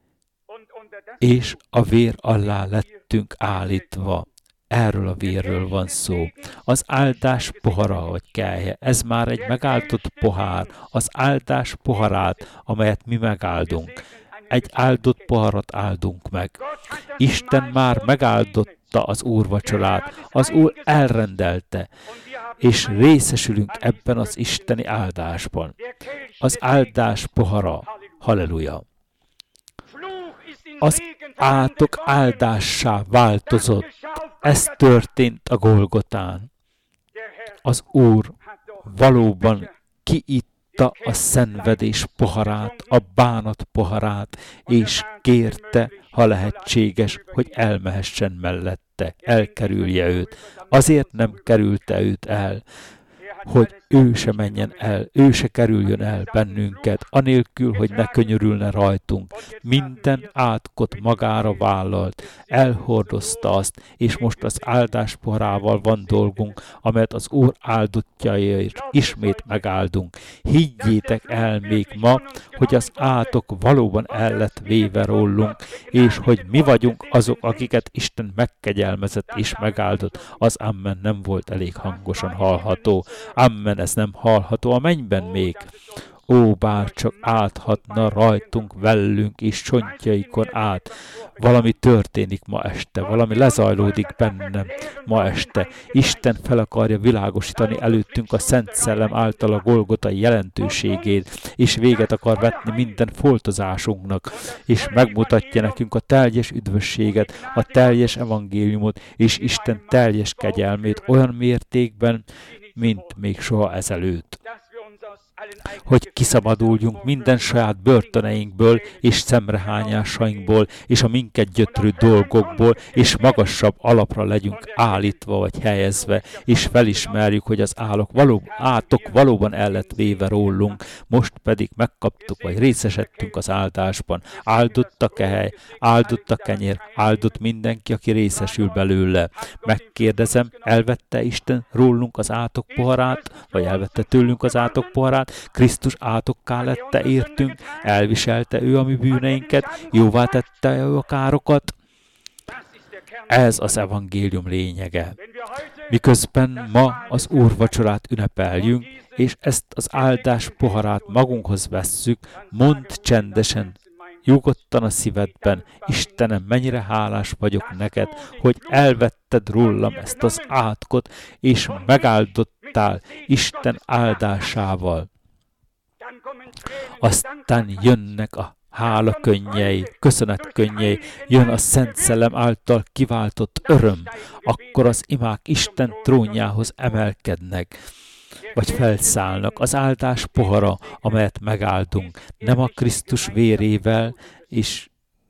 [SPEAKER 1] és a vér alá lettünk állítva. Erről a vérről van szó. Az áldás pohara, vagy kelje, ez már egy megáldott pohár, az áldás poharát, amelyet mi megáldunk. Egy áldott poharat áldunk meg. Isten már megáldotta az úrvacsorát, az Úr elrendelte, és részesülünk ebben az isteni áldásban. Az áldás pohara, halleluja. Az átok áldássá változott. Ez történt a Golgotán. Az Úr valóban kiitta a szenvedés poharát, a bánat poharát, és kérte, ha lehetséges, hogy elmehessen mellette, elkerülje őt. Azért nem kerülte őt el, hogy ő se menjen el, ő se kerüljön el bennünket, anélkül, hogy ne könyörülne rajtunk. Minden átkot magára vállalt, elhordozta azt, és most az áldás poharával van dolgunk, amelyet az Úr áldottjaiért ismét megáldunk. Higgyétek el még ma, hogy az átok valóban el lett véve rólunk, és hogy mi vagyunk azok, akiket Isten megkegyelmezett és megáldott. Az amen nem volt elég hangosan hallható. Amen földön, ez nem hallható a mennyben még. Ó, bár csak áthatna rajtunk, vellünk és csontjaikon át. Valami történik ma este, valami lezajlódik bennem ma este. Isten fel akarja világosítani előttünk a Szent Szellem által a Golgotai jelentőségét, és véget akar vetni minden foltozásunknak, és megmutatja nekünk a teljes üdvösséget, a teljes evangéliumot, és Isten teljes kegyelmét olyan mértékben, mint még soha ezelőtt. Hogy kiszabaduljunk minden saját börtöneinkből és szemrehányásainkból, és a minket gyötrő dolgokból, és magasabb alapra legyünk állítva vagy helyezve, és felismerjük, hogy az álok való, átok valóban el lett véve rólunk, most pedig megkaptuk, vagy részesedtünk az áldásban. Áldott a kehely, áldott a kenyér, áldott mindenki, aki részesül belőle. Megkérdezem, elvette Isten rólunk az átok poharát, vagy elvette tőlünk az átok poharát? Krisztus átokká lette értünk, elviselte ő a mi bűneinket, jóvá tette ő a károkat. Ez az evangélium lényege. Miközben ma az úrvacsorát ünnepeljünk, és ezt az áldás poharát magunkhoz vesszük, mondd csendesen, nyugodtan a szívedben, Istenem, mennyire hálás vagyok neked, hogy elvetted rólam ezt az átkot, és megáldottál Isten áldásával. Aztán jönnek a hála könnyei, köszönet könnyei, jön a Szent Szellem által kiváltott öröm, akkor az imák Isten trónjához emelkednek, vagy felszállnak. Az áldás pohara, amelyet megáldunk, nem a Krisztus vérével, és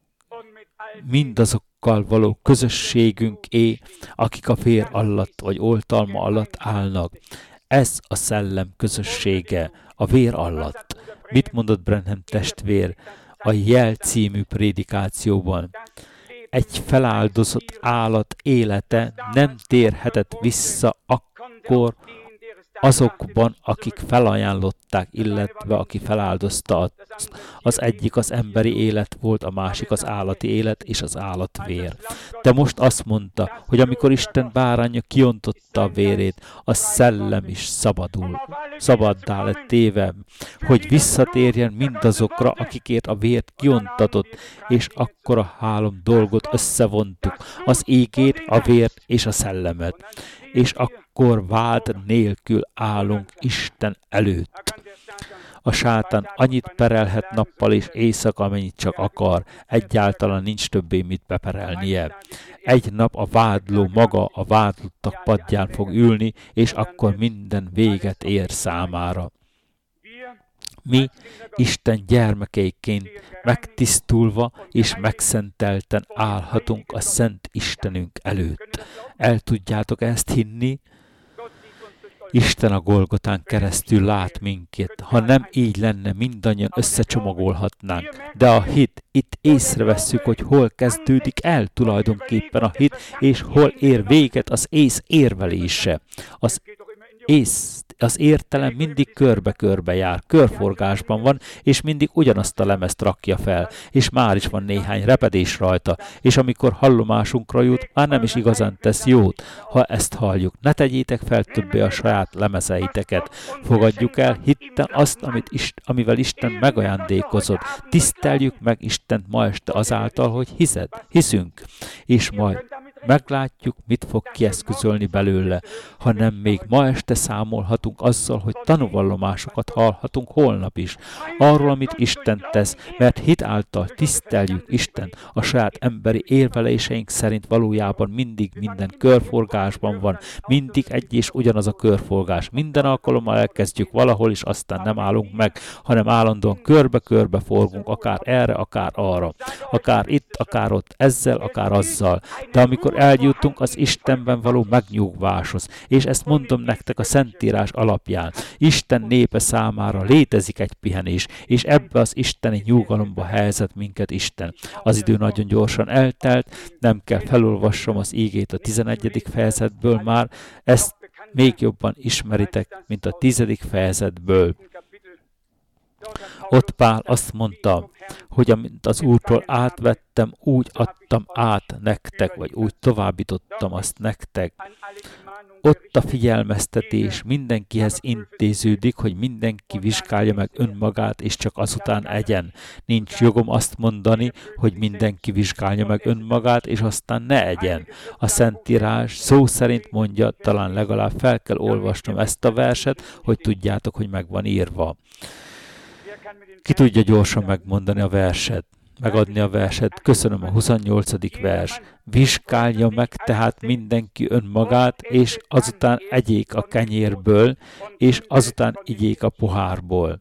[SPEAKER 1] mindazokkal való közösségünké, akik a vér alatt vagy oltalma alatt állnak. Ez a szellem közössége, a vér alatt. Mit mondott Branham testvér a Jel című prédikációban? Egy feláldozott állat élete nem térhetett vissza akkor azokban, akik felajánlották, illetve aki feláldozta azt. Az egyik az emberi élet volt, a másik az állati élet és az állatvér. De most azt mondta, hogy amikor Isten báránya kiontotta a vérét, a szellem is szabadul, szabaddá lett téve, hogy visszatérjen mindazokra, akikért a vért kiontatott, és akkor a három dolgot összevontuk, az égét, a vért és a szellemet. És akkor vád nélkül állunk Isten előtt. A sátán annyit perelhet nappal és éjszaka, amennyit csak akar, egyáltalán nincs többé mit beperelnie. Egy nap a vádló maga a vádlottak padján fog ülni, és akkor minden véget ér számára. Mi Isten gyermekeiként megtisztulva és megszentelten állhatunk a Szent Istenünk előtt. El tudjátok ezt hinni? Isten a Golgotán keresztül lát minket. Ha nem így lenne, mindannyian összecsomagolhatnánk. De a hit, itt észrevesszük, hogy hol kezdődik el tulajdonképpen a hit, és hol ér véget az ész érvelése. Az ész, az értelem mindig körbe-körbe jár, körforgásban van, és mindig ugyanazt a lemezt rakja fel, és már is van néhány repedés rajta, és amikor hallomásunkra jut, már nem is igazán tesz jót, ha ezt halljuk. Ne tegyétek fel többé a saját lemezeiteket. Fogadjuk el hitten azt, amit Isten, amivel Isten megajándékozott. Tiszteljük meg Istent ma este azáltal, hogy hiszed, hiszünk, és majd meglátjuk, mit fog kieszközölni belőle, hanem még ma este számolhatunk azzal, hogy tanúvallomásokat hallhatunk holnap is, arról, amit Isten tesz, mert hit által tiszteljük Isten, a saját emberi érveléseink szerint valójában mindig minden körforgásban van, mindig egy és ugyanaz a körforgás. Minden alkalommal elkezdjük valahol, és aztán nem állunk meg, hanem állandóan körbe-körbe forgunk, akár erre, akár arra, akár itt, akár ott, ezzel, akár azzal. De amikor eljutunk az Istenben való megnyugváshoz, és ezt mondom nektek a Szentírás alapján. Isten népe számára létezik egy pihenés, és ebbe az isteni nyugalomba helyezett minket Isten. Az idő nagyon gyorsan eltelt, nem kell felolvassam az ígét a tizenegyedik fejezetből már, ezt még jobban ismeritek, mint a tizedik fejezetből. Ott Pál azt mondta, hogy amint az Úrtól átvettem, úgy adtam át nektek, vagy úgy továbbítottam azt nektek. ott a figyelmeztetés mindenkihez intéződik, hogy mindenki vizsgálja meg önmagát, és csak azután egyen. Nincs jogom azt mondani, hogy mindenki vizsgálja meg önmagát, és aztán ne egyen. A Szentírás szó szerint mondja, talán legalább fel kell olvasnom ezt a verset, hogy tudjátok, hogy meg van írva. Ki tudja gyorsan megmondani a verset? Megadni a verset. Köszönöm, a huszonnyolcadik vers. Vizsgálja meg tehát mindenki önmagát, és azután egyék a kenyérből, és azután igyék a pohárból.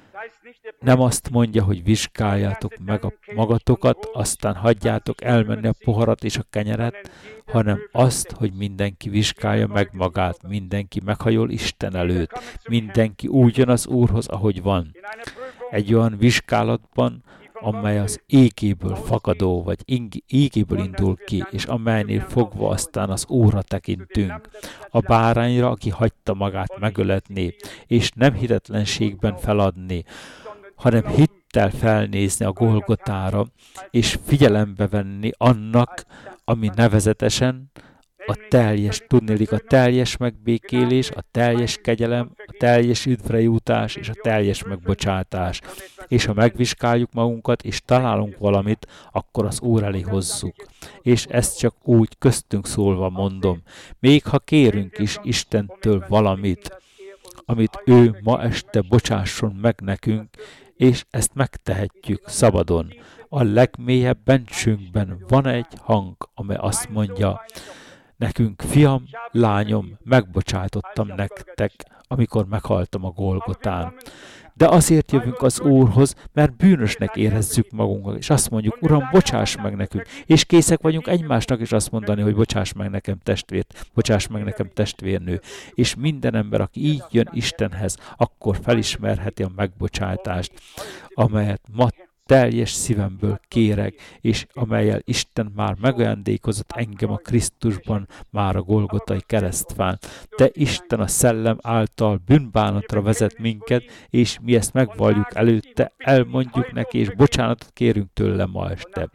[SPEAKER 1] Nem azt mondja, hogy vizsgáljátok meg a magatokat, aztán hagyjátok elmenni a poharat és a kenyeret, hanem azt, hogy mindenki vizsgálja meg magát, mindenki meghajol Isten előtt, mindenki úgy jön az Úrhoz, ahogy van. Egy olyan vizsgálatban, amely az égéből fakadó, vagy égéből indul ki, és amelynél fogva aztán az Úrra tekintünk. A bárányra, aki hagyta magát megöletni, és nem hitetlenségben feladni, hanem hittel felnézni a Golgotára, és figyelembe venni annak, ami nevezetesen a teljes, tudnélik a teljes megbékélés, a teljes kegyelem, a teljes üdvre jutás és a teljes megbocsátás. És ha megvizsgáljuk magunkat, és találunk valamit, akkor az Úr elé hozzuk. És ezt csak úgy köztünk szólva mondom. Még ha kérünk is Istentől valamit, amit ő ma este bocsásson meg nekünk, és ezt megtehetjük szabadon. A legmélyebb bensünkben van egy hang, amely azt mondja, nekünk, fiam, lányom, megbocsátottam nektek, amikor meghaltam a Golgotán. De azért jövünk az Úrhoz, mert bűnösnek érezzük magunkat, és azt mondjuk, Uram, bocsáss meg nekünk. És készek vagyunk egymásnak is azt mondani, hogy bocsáss meg nekem testvért, bocsáss meg nekem testvérnő. És minden ember, aki így jön Istenhez, akkor felismerheti a megbocsátást, amelyet ma teljes szívemből kérek, és amellyel Isten már megajándékozott engem a Krisztusban, már a Golgotai keresztfán. De Isten a szellem által bűnbánatra vezet minket, és mi ezt megvalljuk előtte, elmondjuk neki, és bocsánatot kérünk tőle ma este.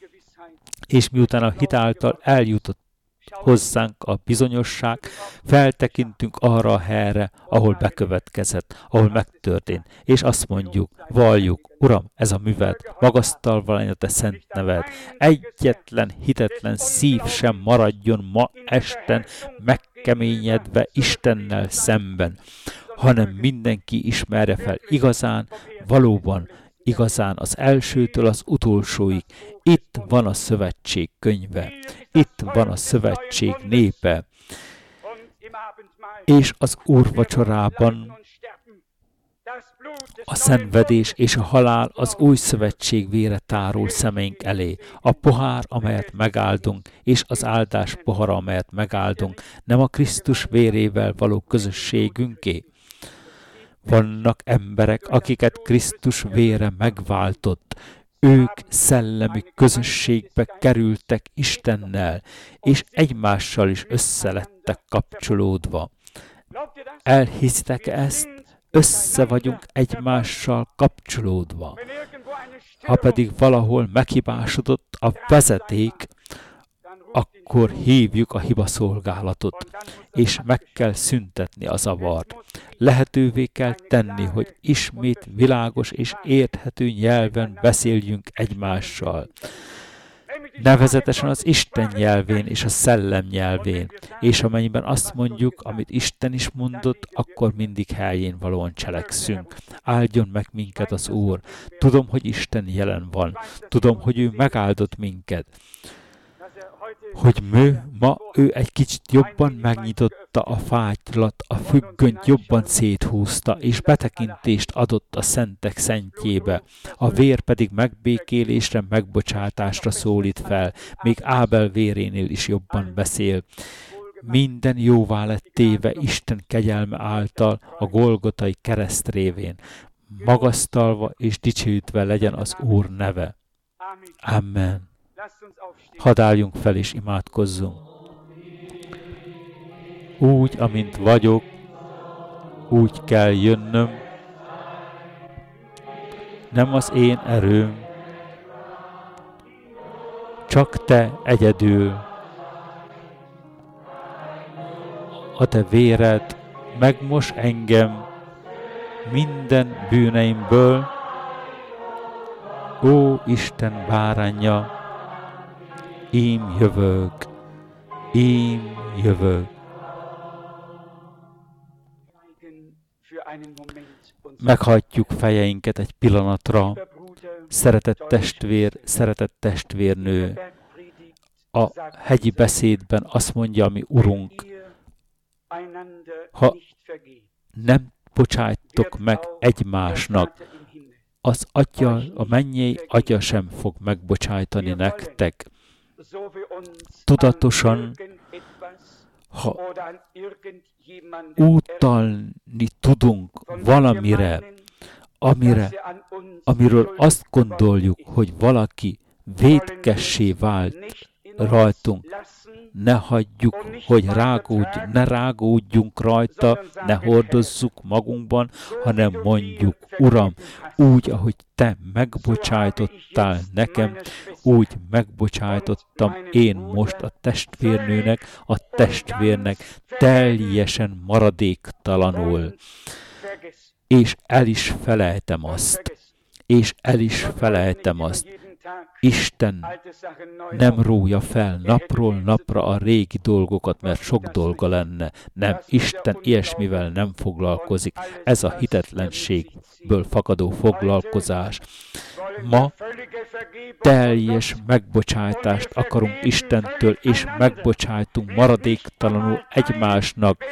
[SPEAKER 1] És miután a hit által eljutott hozzánk a bizonyosság, feltekintünk arra a helyre, ahol bekövetkezett, ahol megtörtént, és azt mondjuk, valljuk, Uram, ez a műved, magasztalva legyen a te szent neved. Egyetlen hitetlen szív sem maradjon ma esten megkeményedve Istennel szemben, hanem mindenki ismerje fel igazán, valóban, igazán az elsőtől az utolsóig. Itt van a szövetség könyve, itt van a szövetség népe, és az úrvacsorában a szenvedés és a halál az új szövetség vére tárul szemeink elé. A pohár, amelyet megáldunk, és az áldás pohara, amelyet megáldunk, nem a Krisztus vérével való közösségünké. Vannak emberek, akiket Krisztus vére megváltott. Ők szellemi közösségbe kerültek Istennel, és egymással is összelettek kapcsolódva. Elhiszitek ezt? Össze vagyunk egymással kapcsolódva. Ha pedig valahol meghibásodott a vezeték, akkor hívjuk a hibaszolgálatot, és meg kell szüntetni a zavart. Lehetővé kell tenni, hogy ismét világos és érthető nyelven beszéljünk egymással. Nevezetesen az Isten nyelvén és a szellem nyelvén, és amennyiben azt mondjuk, amit Isten is mondott, akkor mindig helyén valóan cselekszünk. Áldjon meg minket az Úr. Tudom, hogy Isten jelen van. Tudom, hogy ő megáldott minket. Hogy mű, ma ő egy kicsit jobban megnyitotta a fátylat, a függönyt jobban széthúzta, és betekintést adott a szentek szentjébe. A vér pedig megbékélésre, megbocsátásra szólít fel, még Ábel vérénél is jobban beszél. Minden jóvá lett téve Isten kegyelme által a Golgotai kereszt révén. Magasztalva és dicsőítve legyen az Úr neve. Amen. Hadd álljunk fel és imádkozzunk. Úgy, amint vagyok, úgy kell jönnöm. Nem az én erőm, csak te egyedül. a te véred megmos engem minden bűneimből. Ó Isten báránja, ím jövök, ím jövök. Meghajtjuk fejeinket egy pillanatra, szeretett testvér, szeretett testvérnő. A hegyi beszédben azt mondja, ami Urunk, ha nem bocsájtok meg egymásnak, az Atya, a mennyei Atya sem fog megbocsájtani nektek. Tudatosan, ha utalni tudunk valamire, amire, amiről azt gondoljuk, hogy valaki vétkessé vált rajtunk, ne hagyjuk, hogy rágódj, ne rágódjunk rajta, ne hordozzuk magunkban, hanem mondjuk, Uram, úgy, ahogy Te megbocsájtottál nekem, úgy megbocsájtottam én most a testvérnőnek, a testvérnek teljesen maradéktalanul. És el is felejtem azt, és el is felejtem azt. Isten nem rója fel napról napra a régi dolgokat, mert sok dolga lenne. Nem, Isten ilyesmivel nem foglalkozik. Ez a hitetlenségből fakadó foglalkozás. Ma teljes megbocsájtást akarunk Istentől, és megbocsájtunk maradéktalanul egymásnak.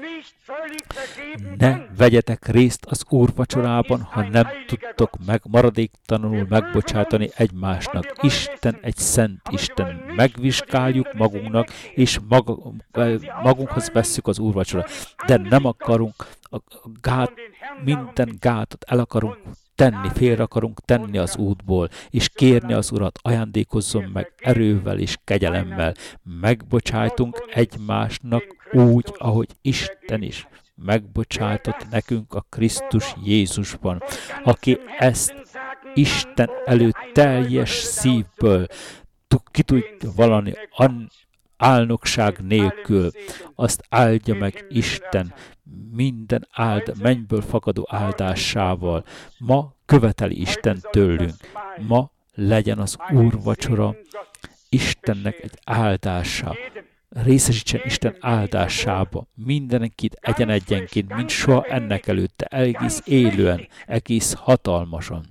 [SPEAKER 1] Ne vegyetek részt az úrvacsorában, ha nem tudtok meg maradéktalanul megbocsátani egymásnak. Isten egy szent Isten. Megvizsgáljuk magunknak, és maga, magunkhoz vesszük az úrvacsorát. De nem akarunk a gát, minden gátat el akarunk tenni, félre akarunk tenni az útból, és kérni az Urat, ajándékozzon meg erővel és kegyelemmel. Megbocsájtunk egymásnak úgy, ahogy Isten is megbocsájtott nekünk a Krisztus Jézusban, aki ezt Isten előtt teljes szívből ki tudja valani álnokság nélkül, azt áldja meg Isten minden áld, mennyből fakadó áldásával. Ma követeli Isten tőlünk. Ma legyen az úrvacsora Istennek egy áldása. Részesítsen Isten áldásába mindenkit egyen-egyenként, mint soha ennek előtte, egész élően, egész hatalmasan.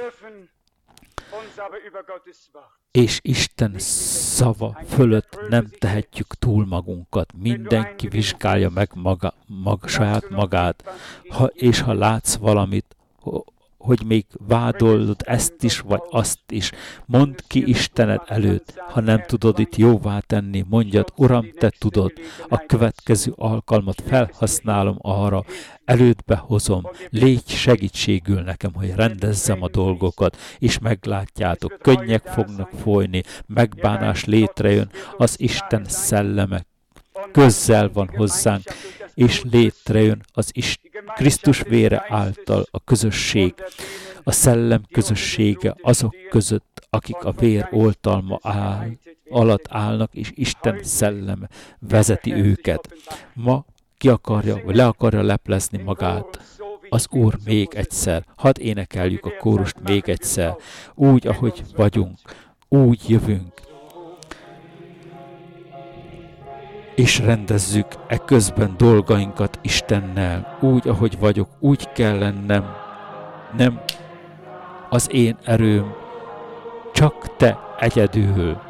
[SPEAKER 1] És Isten szava fölött nem tehetjük túl magunkat. Mindenki vizsgálja meg maga, maga, saját magát, ha, és ha látsz valamit, hogy még vádolod ezt is, vagy azt is. Mondd ki Istened előtt. Ha nem tudod itt jóvá tenni, mondjad, Uram, Te tudod. A következő alkalmat felhasználom arra, elődbe hozom. Légy segítségül nekem, hogy rendezzem a dolgokat, és meglátjátok, könnyek fognak folyni, megbánás létrejön, az Isten szelleme közel van hozzánk, és létrejön az Isten Krisztus vére által a közösség, a szellem közössége azok között, akik a vér oltalma áll, alatt állnak, és Isten szelleme vezeti őket. Ma ki akarja, vagy le akarja leplezni magát az Úr még egyszer. Hadd énekeljük a kórust még egyszer. Úgy, ahogy vagyunk, úgy jövünk. És rendezzük eközben dolgainkat Istennel. Úgy, ahogy vagyok, úgy kell lennem. Nem az én erőm, csak Te egyedül.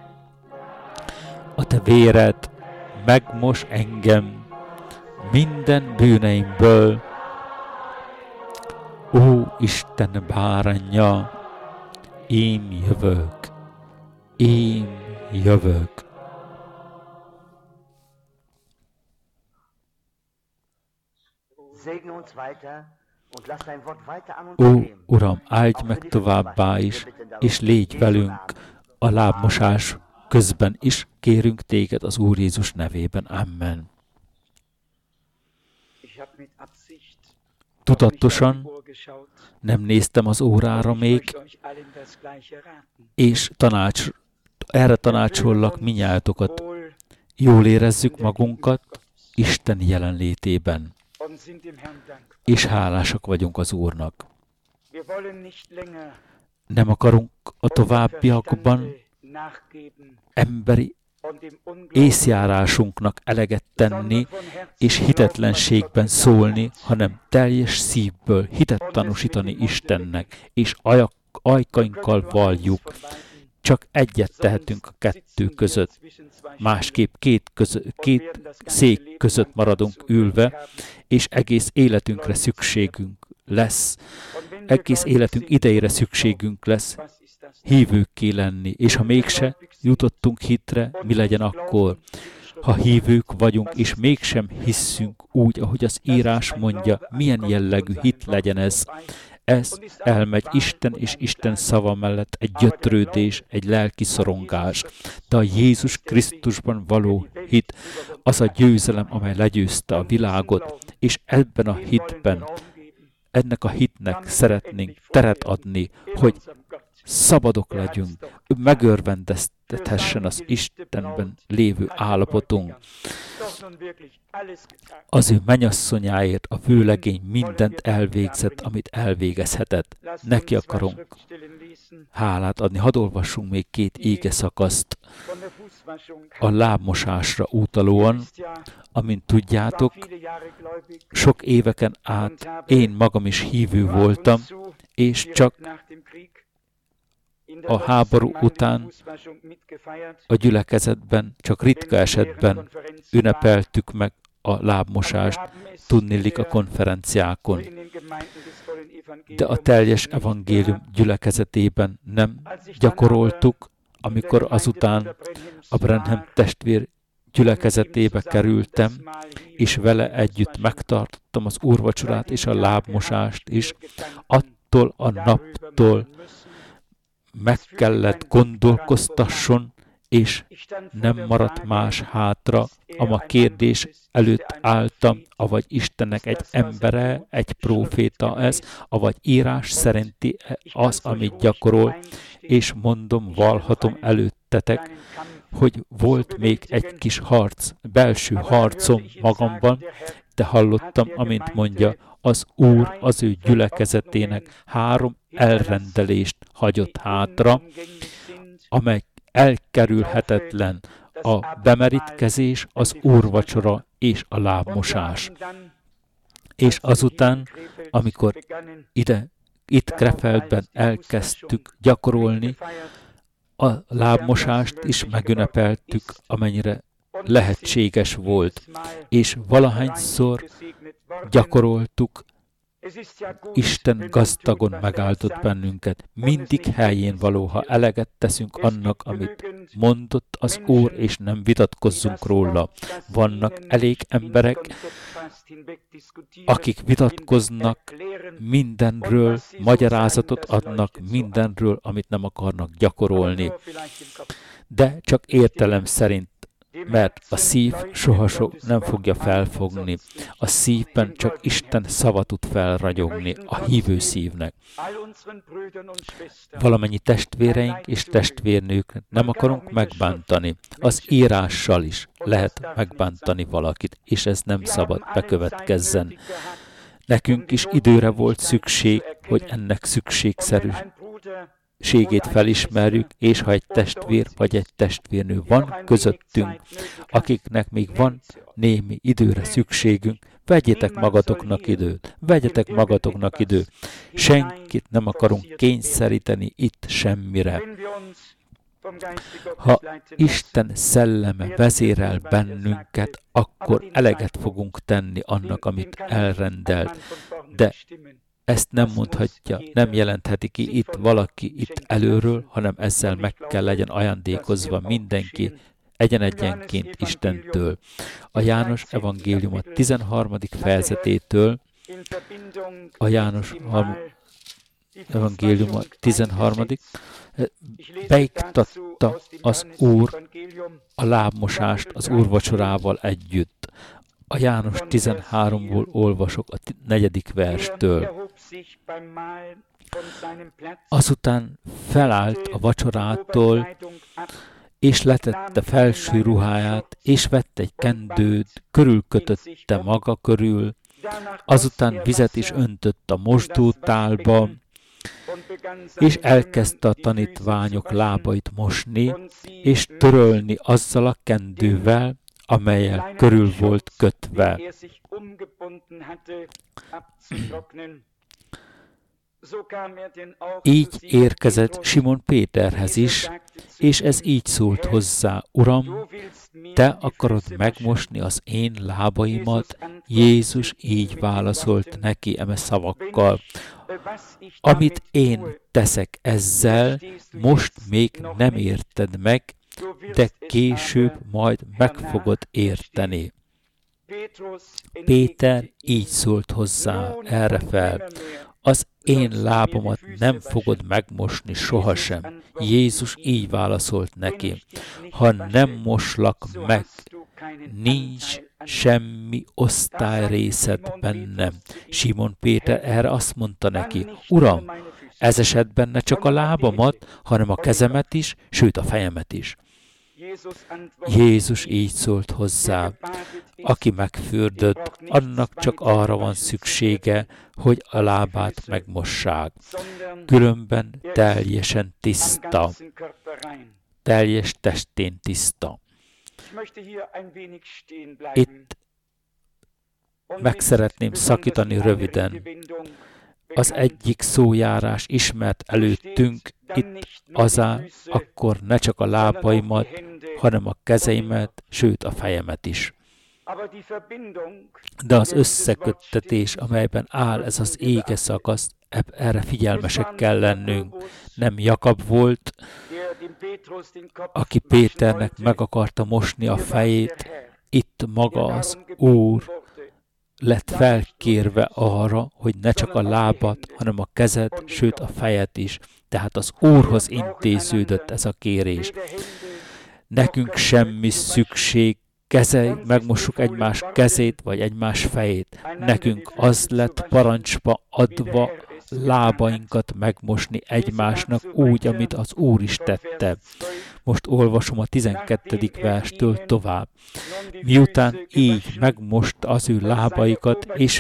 [SPEAKER 1] A Te véred megmos engem minden bűneimből. Ó, Isten báránja, én jövök, én jövök. Ó, Uram, áldj meg továbbá is, és légy velünk a lábmosás közben is, kérünk Téged az Úr Jézus nevében. Amen. Tudatosan nem néztem az órára még, és tanács, erre tanácsollak minnyájatokat. Jól érezzük magunkat, Isten jelenlétében, és hálásak vagyunk az Úrnak. Nem akarunk a továbbiakban emberi észjárásunknak eleget tenni, és hitetlenségben szólni, hanem teljes szívből hitet tanúsítani Istennek, és ajak, ajkainkkal valljuk. Csak egyet tehetünk a kettő között. Másképp két, közö, két szék között maradunk ülve, és egész életünkre szükségünk lesz. Egész életünk idejére szükségünk lesz hívőkké lenni, és ha mégse jutottunk hitre, mi legyen akkor? Ha hívők vagyunk, és mégsem hisszünk úgy, ahogy az írás mondja, milyen jellegű hit legyen ez? Ez elmegy Isten és Isten szava mellett egy gyötrődés, egy lelki szorongás. De a Jézus Krisztusban való hit, az a győzelem, amely legyőzte a világot, és ebben a hitben, ennek a hitnek szeretnénk teret adni, hogy szabadok legyünk, megörvendeztethessen az Istenben lévő állapotunk. Az ő mennyasszonyáért a vőlegény mindent elvégzett, amit elvégezhetett. Neki akarunk hálát adni. Hadd olvassunk még két ége szakaszt a lábmosásra utalóan. Amint tudjátok, sok éveken át én magam is hívő voltam, és csak a háború után a gyülekezetben, csak ritka esetben ünnepeltük meg a lábmosást, tudniillik a konferenciákon. De a teljes evangélium gyülekezetében nem gyakoroltuk, amikor azután a Branham testvér gyülekezetébe kerültem, és vele együtt megtartottam az úrvacsorát és a lábmosást is, attól a naptól meg kellett gondolkoztasson, és nem maradt más hátra, ama kérdés előtt álltam, avagy Istennek egy embere, egy próféta ez, avagy írás szerinti az, amit gyakorol, és mondom, valhatom előttetek, hogy volt még egy kis harc, belső harcom magamban, de hallottam, amint mondja, az Úr az ő gyülekezetének három elrendelést hagyott hátra, amely elkerülhetetlen: a bemerítkezés, az úrvacsora és a lábmosás. És azután, amikor ide, itt Krefeldben elkezdtük gyakorolni, a lábmosást is megünnepeltük, amennyire lehetséges volt, és valahányszor gyakoroltuk, Isten gazdagon megáldott bennünket. Mindig helyén való, ha eleget teszünk annak, amit mondott az Úr, és nem vitatkozzunk róla. Vannak elég emberek, akik vitatkoznak mindenről, magyarázatot adnak mindenről, amit nem akarnak gyakorolni. De csak értelem szerint, mert a szív soha nem fogja felfogni. A szívben csak Isten szava tud felragyogni a hívő szívnek. Valamennyi testvéreink és testvérnők nem akarunk megbántani. Az írással is lehet megbántani valakit, és ez nem szabad bekövetkezzen. Nekünk is időre volt szükség, hogy ennek szükségszerű ségét felismerjük, és ha egy testvér vagy egy testvérnő van közöttünk, akiknek még van némi időre szükségünk, vegyétek magatoknak időt, vegyetek magatoknak időt. Senkit nem akarunk kényszeríteni itt semmire. Ha Isten szelleme vezérel bennünket, akkor eleget fogunk tenni annak, amit elrendelt. De ezt nem mondhatja, nem jelentheti ki itt valaki itt előről, hanem ezzel meg kell legyen ajándékozva mindenki egyen-egyenként Istentől. A János evangéliuma tizenharmadik fejezetétől, a János evangéliuma tizenharmadik beiktatta az Úr a lábmosást az úrvacsorával együtt. A János tizenháromból olvasok a negyedik verstől. Azután felállt a vacsorától, és letette felső ruháját, és vett egy kendőt, körülkötötte maga körül, azután vizet is öntött a mosdótálba, és elkezdte a tanítványok lábait mosni, és törölni azzal a kendővel, amellyel körül volt kötve. Így érkezett Simon Péterhez is, és ez így szólt hozzá: Uram, te akarod megmosni az én lábaimat? Jézus így válaszolt neki eme szavakkal: amit én teszek ezzel, most még nem érted meg, de később majd meg fogod érteni. Péter így szólt hozzá erre fel: az én lábamat nem fogod megmosni sohasem. Jézus így válaszolt neki: ha nem moslak meg, nincs semmi osztályrészed bennem. Simon Péter erre azt mondta neki: Uram, ez esetben ne csak a lábamat, hanem a kezemet is, sőt a fejemet is. Jézus így szólt hozzá: aki megfürdött, annak csak arra van szüksége, hogy a lábát megmossák. Különben teljesen tiszta, teljes testén tiszta. Itt meg szeretném szakítani röviden. Az egyik szójárás ismert előttünk, itt azá, akkor ne csak a lábaimat, hanem a kezeimet, sőt a fejemet is. De az összeköttetés, amelyben áll ez az ége szakasz, erre figyelmesek kell lennünk. Nem Jakab volt, aki Péternek meg akarta mosni a fejét, itt maga az Úr lett felkérve arra, hogy ne csak a lábat, hanem a kezet, sőt a fejet is. Tehát az Úrhoz intéződött ez a kérés. Nekünk semmi szükség, kezei, megmossuk egymás kezét, vagy egymás fejét. Nekünk az lett parancsba adva lábainkat megmosni egymásnak úgy, amit az Úr is tette. Most olvasom a tizenkettedik verstől tovább. Miután így megmosta az ő lábaikat, és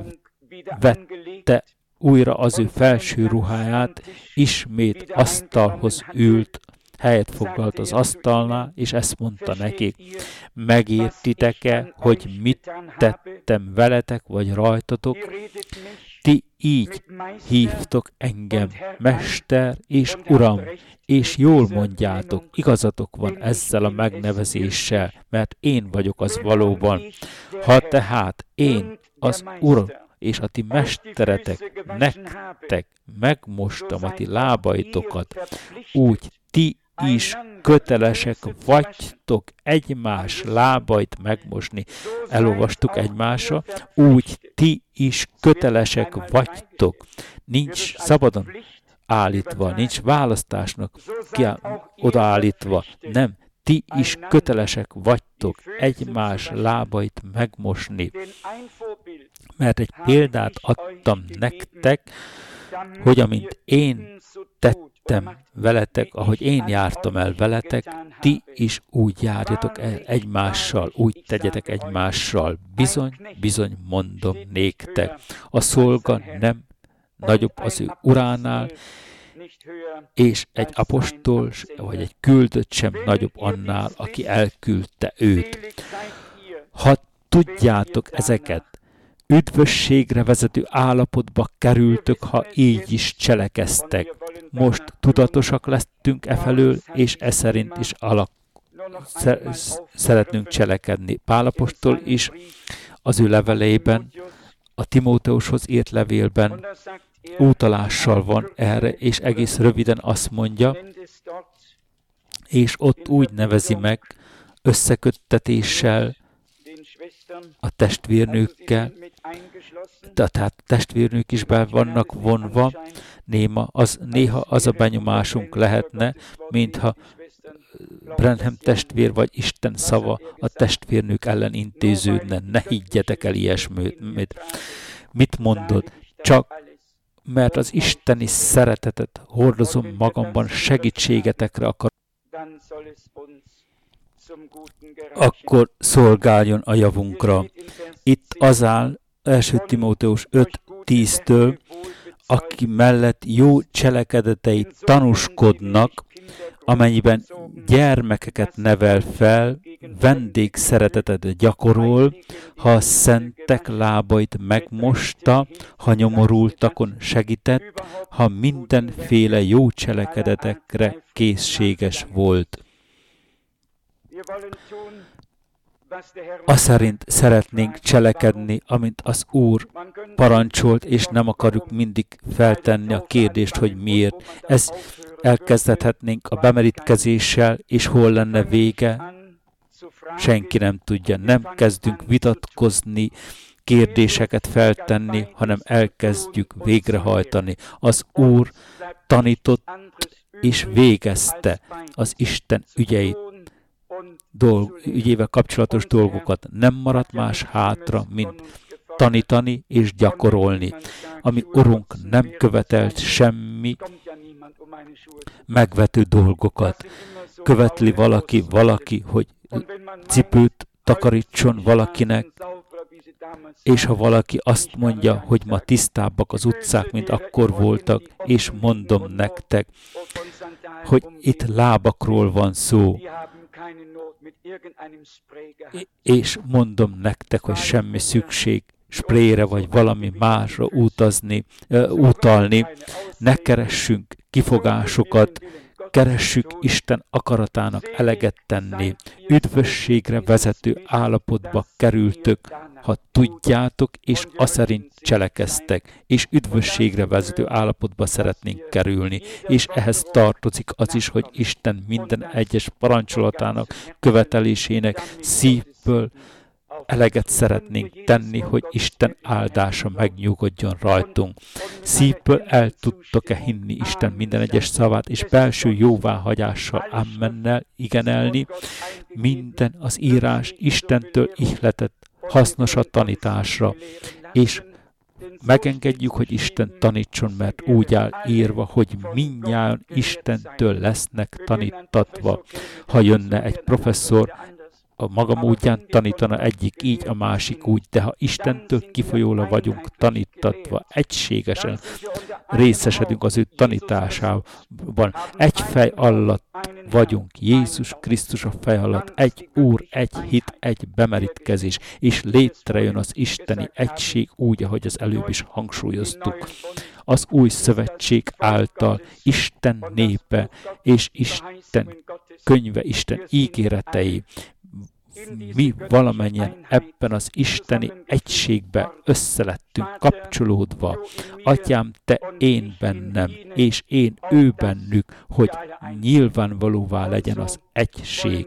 [SPEAKER 1] felvette újra az ő felső ruháját, ismét asztalhoz ült, helyet foglalt az asztalnál, és ezt mondta nekik: megértitek-e, hogy mit tettem veletek, vagy rajtatok? Ti így hívtok engem, Mester és Uram, és jól mondjátok, igazatok van ezzel a megnevezéssel, mert én vagyok az valóban. Ha tehát én, az Uram és a ti mesteretek, nektek megmostam a ti lábaitokat, úgy ti is kötelesek vagytok egymás lábait megmosni. Elolvastuk egymásra, úgy ti is kötelesek vagytok. Nincs szabadon állítva, nincs választásnak odaállítva. Nem, ti is kötelesek vagytok egymás lábait megmosni. Mert egy példát adtam nektek, hogy amint én tettem veletek, ahogy én jártam el veletek, ti is úgy járjatok el egymással, úgy tegyetek egymással. Bizony, bizony mondom néktek, a szolga nem nagyobb az ő uránál, és egy apostol, vagy egy küldött sem nagyobb annál, aki elküldte őt. Ha tudjátok ezeket, üdvösségre vezető állapotba kerültök, ha így is cselekeztek. Most tudatosak lesztünk e felől, és e szerint is alak szeretnünk cselekedni. Pál apostol is az ő leveleiben, a Timóteushoz írt levélben utalással van erre, és egész röviden azt mondja, és ott úgy nevezi meg összeköttetéssel, a testvérnőkkel, tehát testvérnők is be vannak vonva, néma, az, néha az a benyomásunk lehetne, mintha Branham testvér vagy Isten szava a testvérnők ellen intéződne. Ne higgyetek el ilyesmit. Mit mondod? Csak mert az isteni szeretetet hordozom magamban, segítségetekre akar. akkor szolgáljon a javunkra. Itt az áll első Timóteus öt tíztől, aki mellett jó cselekedetei tanúskodnak, amennyiben gyermekeket nevel fel, vendégszeretetet gyakorol, ha a szentek lábait megmosta, ha nyomorultakon segített, ha mindenféle jó cselekedetekre készséges volt. Aszerint szeretnénk cselekedni, amint az Úr parancsolt, és nem akarjuk mindig feltenni a kérdést, hogy miért. Ez elkezdhetnénk a bemerítkezéssel, és hol lenne vége? Senki nem tudja. Nem kezdünk vitatkozni, kérdéseket feltenni, hanem elkezdjük végrehajtani. Az Úr tanított és végezte az Isten ügyeit. Dolg, ügyével kapcsolatos dolgokat. Nem maradt más hátra, mint tanítani és gyakorolni. Ami Urunk nem követelt semmi megvető dolgokat. Követli valaki, valaki, hogy cipőt takarítson valakinek, és ha valaki azt mondja, hogy ma tisztábbak az utcák, mint akkor voltak, és mondom nektek, hogy itt lábakról van szó, és mondom nektek, hogy semmi szükség sprayre vagy valami másra utazni, uh, utalni, ne keressünk kifogásokat, keressük Isten akaratának eleget tenni. Üdvösségre vezető állapotba kerültök, ha tudjátok, és aszerint cselekeztek, és üdvösségre vezető állapotba szeretnénk kerülni. És ehhez tartozik az is, hogy Isten minden egyes parancsolatának, követelésének szívből eleget szeretnénk tenni, hogy Isten áldása megnyugodjon rajtunk. Szívből el tudtok-e hinni Isten minden egyes szavát, és belső jóváhagyással, ammennel igenelni, minden az írás Istentől ihletett hasznos a tanításra, és megengedjük, hogy Isten tanítson, mert úgy áll írva, hogy mindnyájan Istentől lesznek tanítatva. Ha jönne egy professzor, a maga módján tanítana egyik így, a másik úgy, de ha Istentől kifolyólag vagyunk tanítatva, egységesen részesedünk az ő tanításában, egy fej alatt vagyunk, Jézus Krisztus a fej alatt, egy Úr, egy hit, egy bemerítkezés, és létrejön az isteni egység úgy, ahogy az előbb is hangsúlyoztuk. Az új szövetség által Isten népe és Isten könyve, Isten ígéretei, mi valamennyien ebben az isteni egységbe összelettünk kapcsolódva. Atyám, te én bennem, és én ő bennük, hogy nyilvánvalóvá legyen az egység.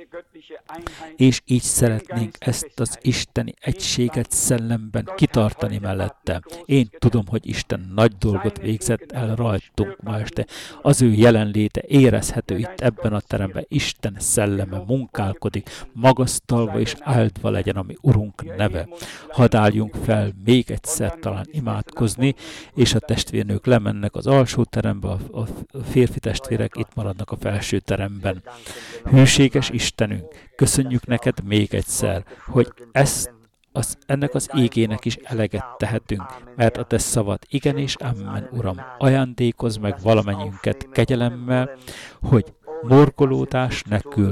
[SPEAKER 1] És így szeretnénk ezt az isteni egységet szellemben kitartani mellette. Én tudom, hogy Isten nagy dolgot végzett el rajtunk ma este. Az ő jelenléte érezhető itt ebben a teremben. Isten szelleme munkálkodik, magasztalva és áldva legyen a mi Urunk neve. Hadd álljunk fel még egyszer talán imádkozni, és a testvérnők lemennek az alsó terembe, a férfi testvérek itt maradnak a felső teremben. Hűséges Istenünk, köszönjük neked még egyszer, hogy ezt, az, ennek az ígének is eleget tehetünk, mert a te szavad igen és amen, Uram, ajándékozz meg valamennyiünket kegyelemmel, hogy morgolódás nélkül,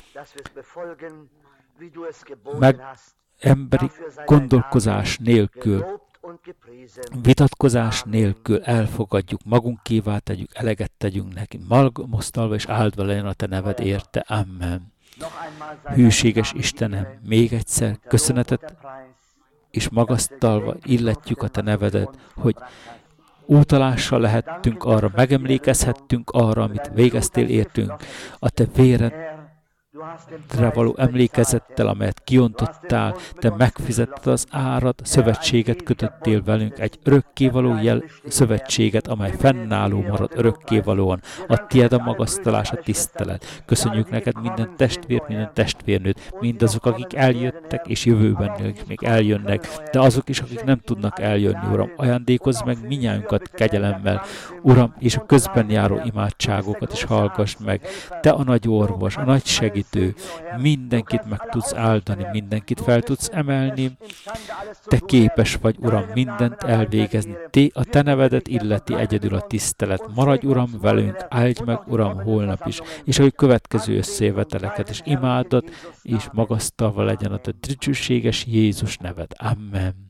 [SPEAKER 1] meg emberi gondolkozás nélkül, vitatkozás nélkül elfogadjuk, magunkévá tegyük, eleget tegyünk neki, magasztalva és áldva legyen a te neved érte. Amen. Hűséges Istenem, még egyszer köszönetet és magasztalva illetjük a te nevedet, hogy útalással lehettünk arra, megemlékezhettünk arra, amit végeztél értünk. A te véred való emlékezettel, amelyet kiontottál, te megfizetted az árat, szövetséget kötöttél velünk, egy örökkévaló jel szövetséget, amely fennálló marad örökkévalóan. A tiéd a magasztalás, a tisztelet. Köszönjük neked minden testvér, minden testvérnőt, mindazok, akik eljöttek, és jövőben még eljönnek, de azok is, akik nem tudnak eljönni, Uram. Ajándékozz meg minnyájunkat kegyelemmel, Uram, és a közben járó imádságokat is hallgass meg. Te a nagy orvos, a nagy segítő, mindenkit meg tudsz áldani, mindenkit fel tudsz emelni. Te képes vagy, Uram, mindent elvégezni. Té, a te nevedet illeti egyedül a tisztelet. Maradj, Uram, velünk, áldj meg, Uram, holnap is, és ahogy következő összejöveteleket is imádat, és magasztalva legyen a te dicsőséges Jézus neved. Amen.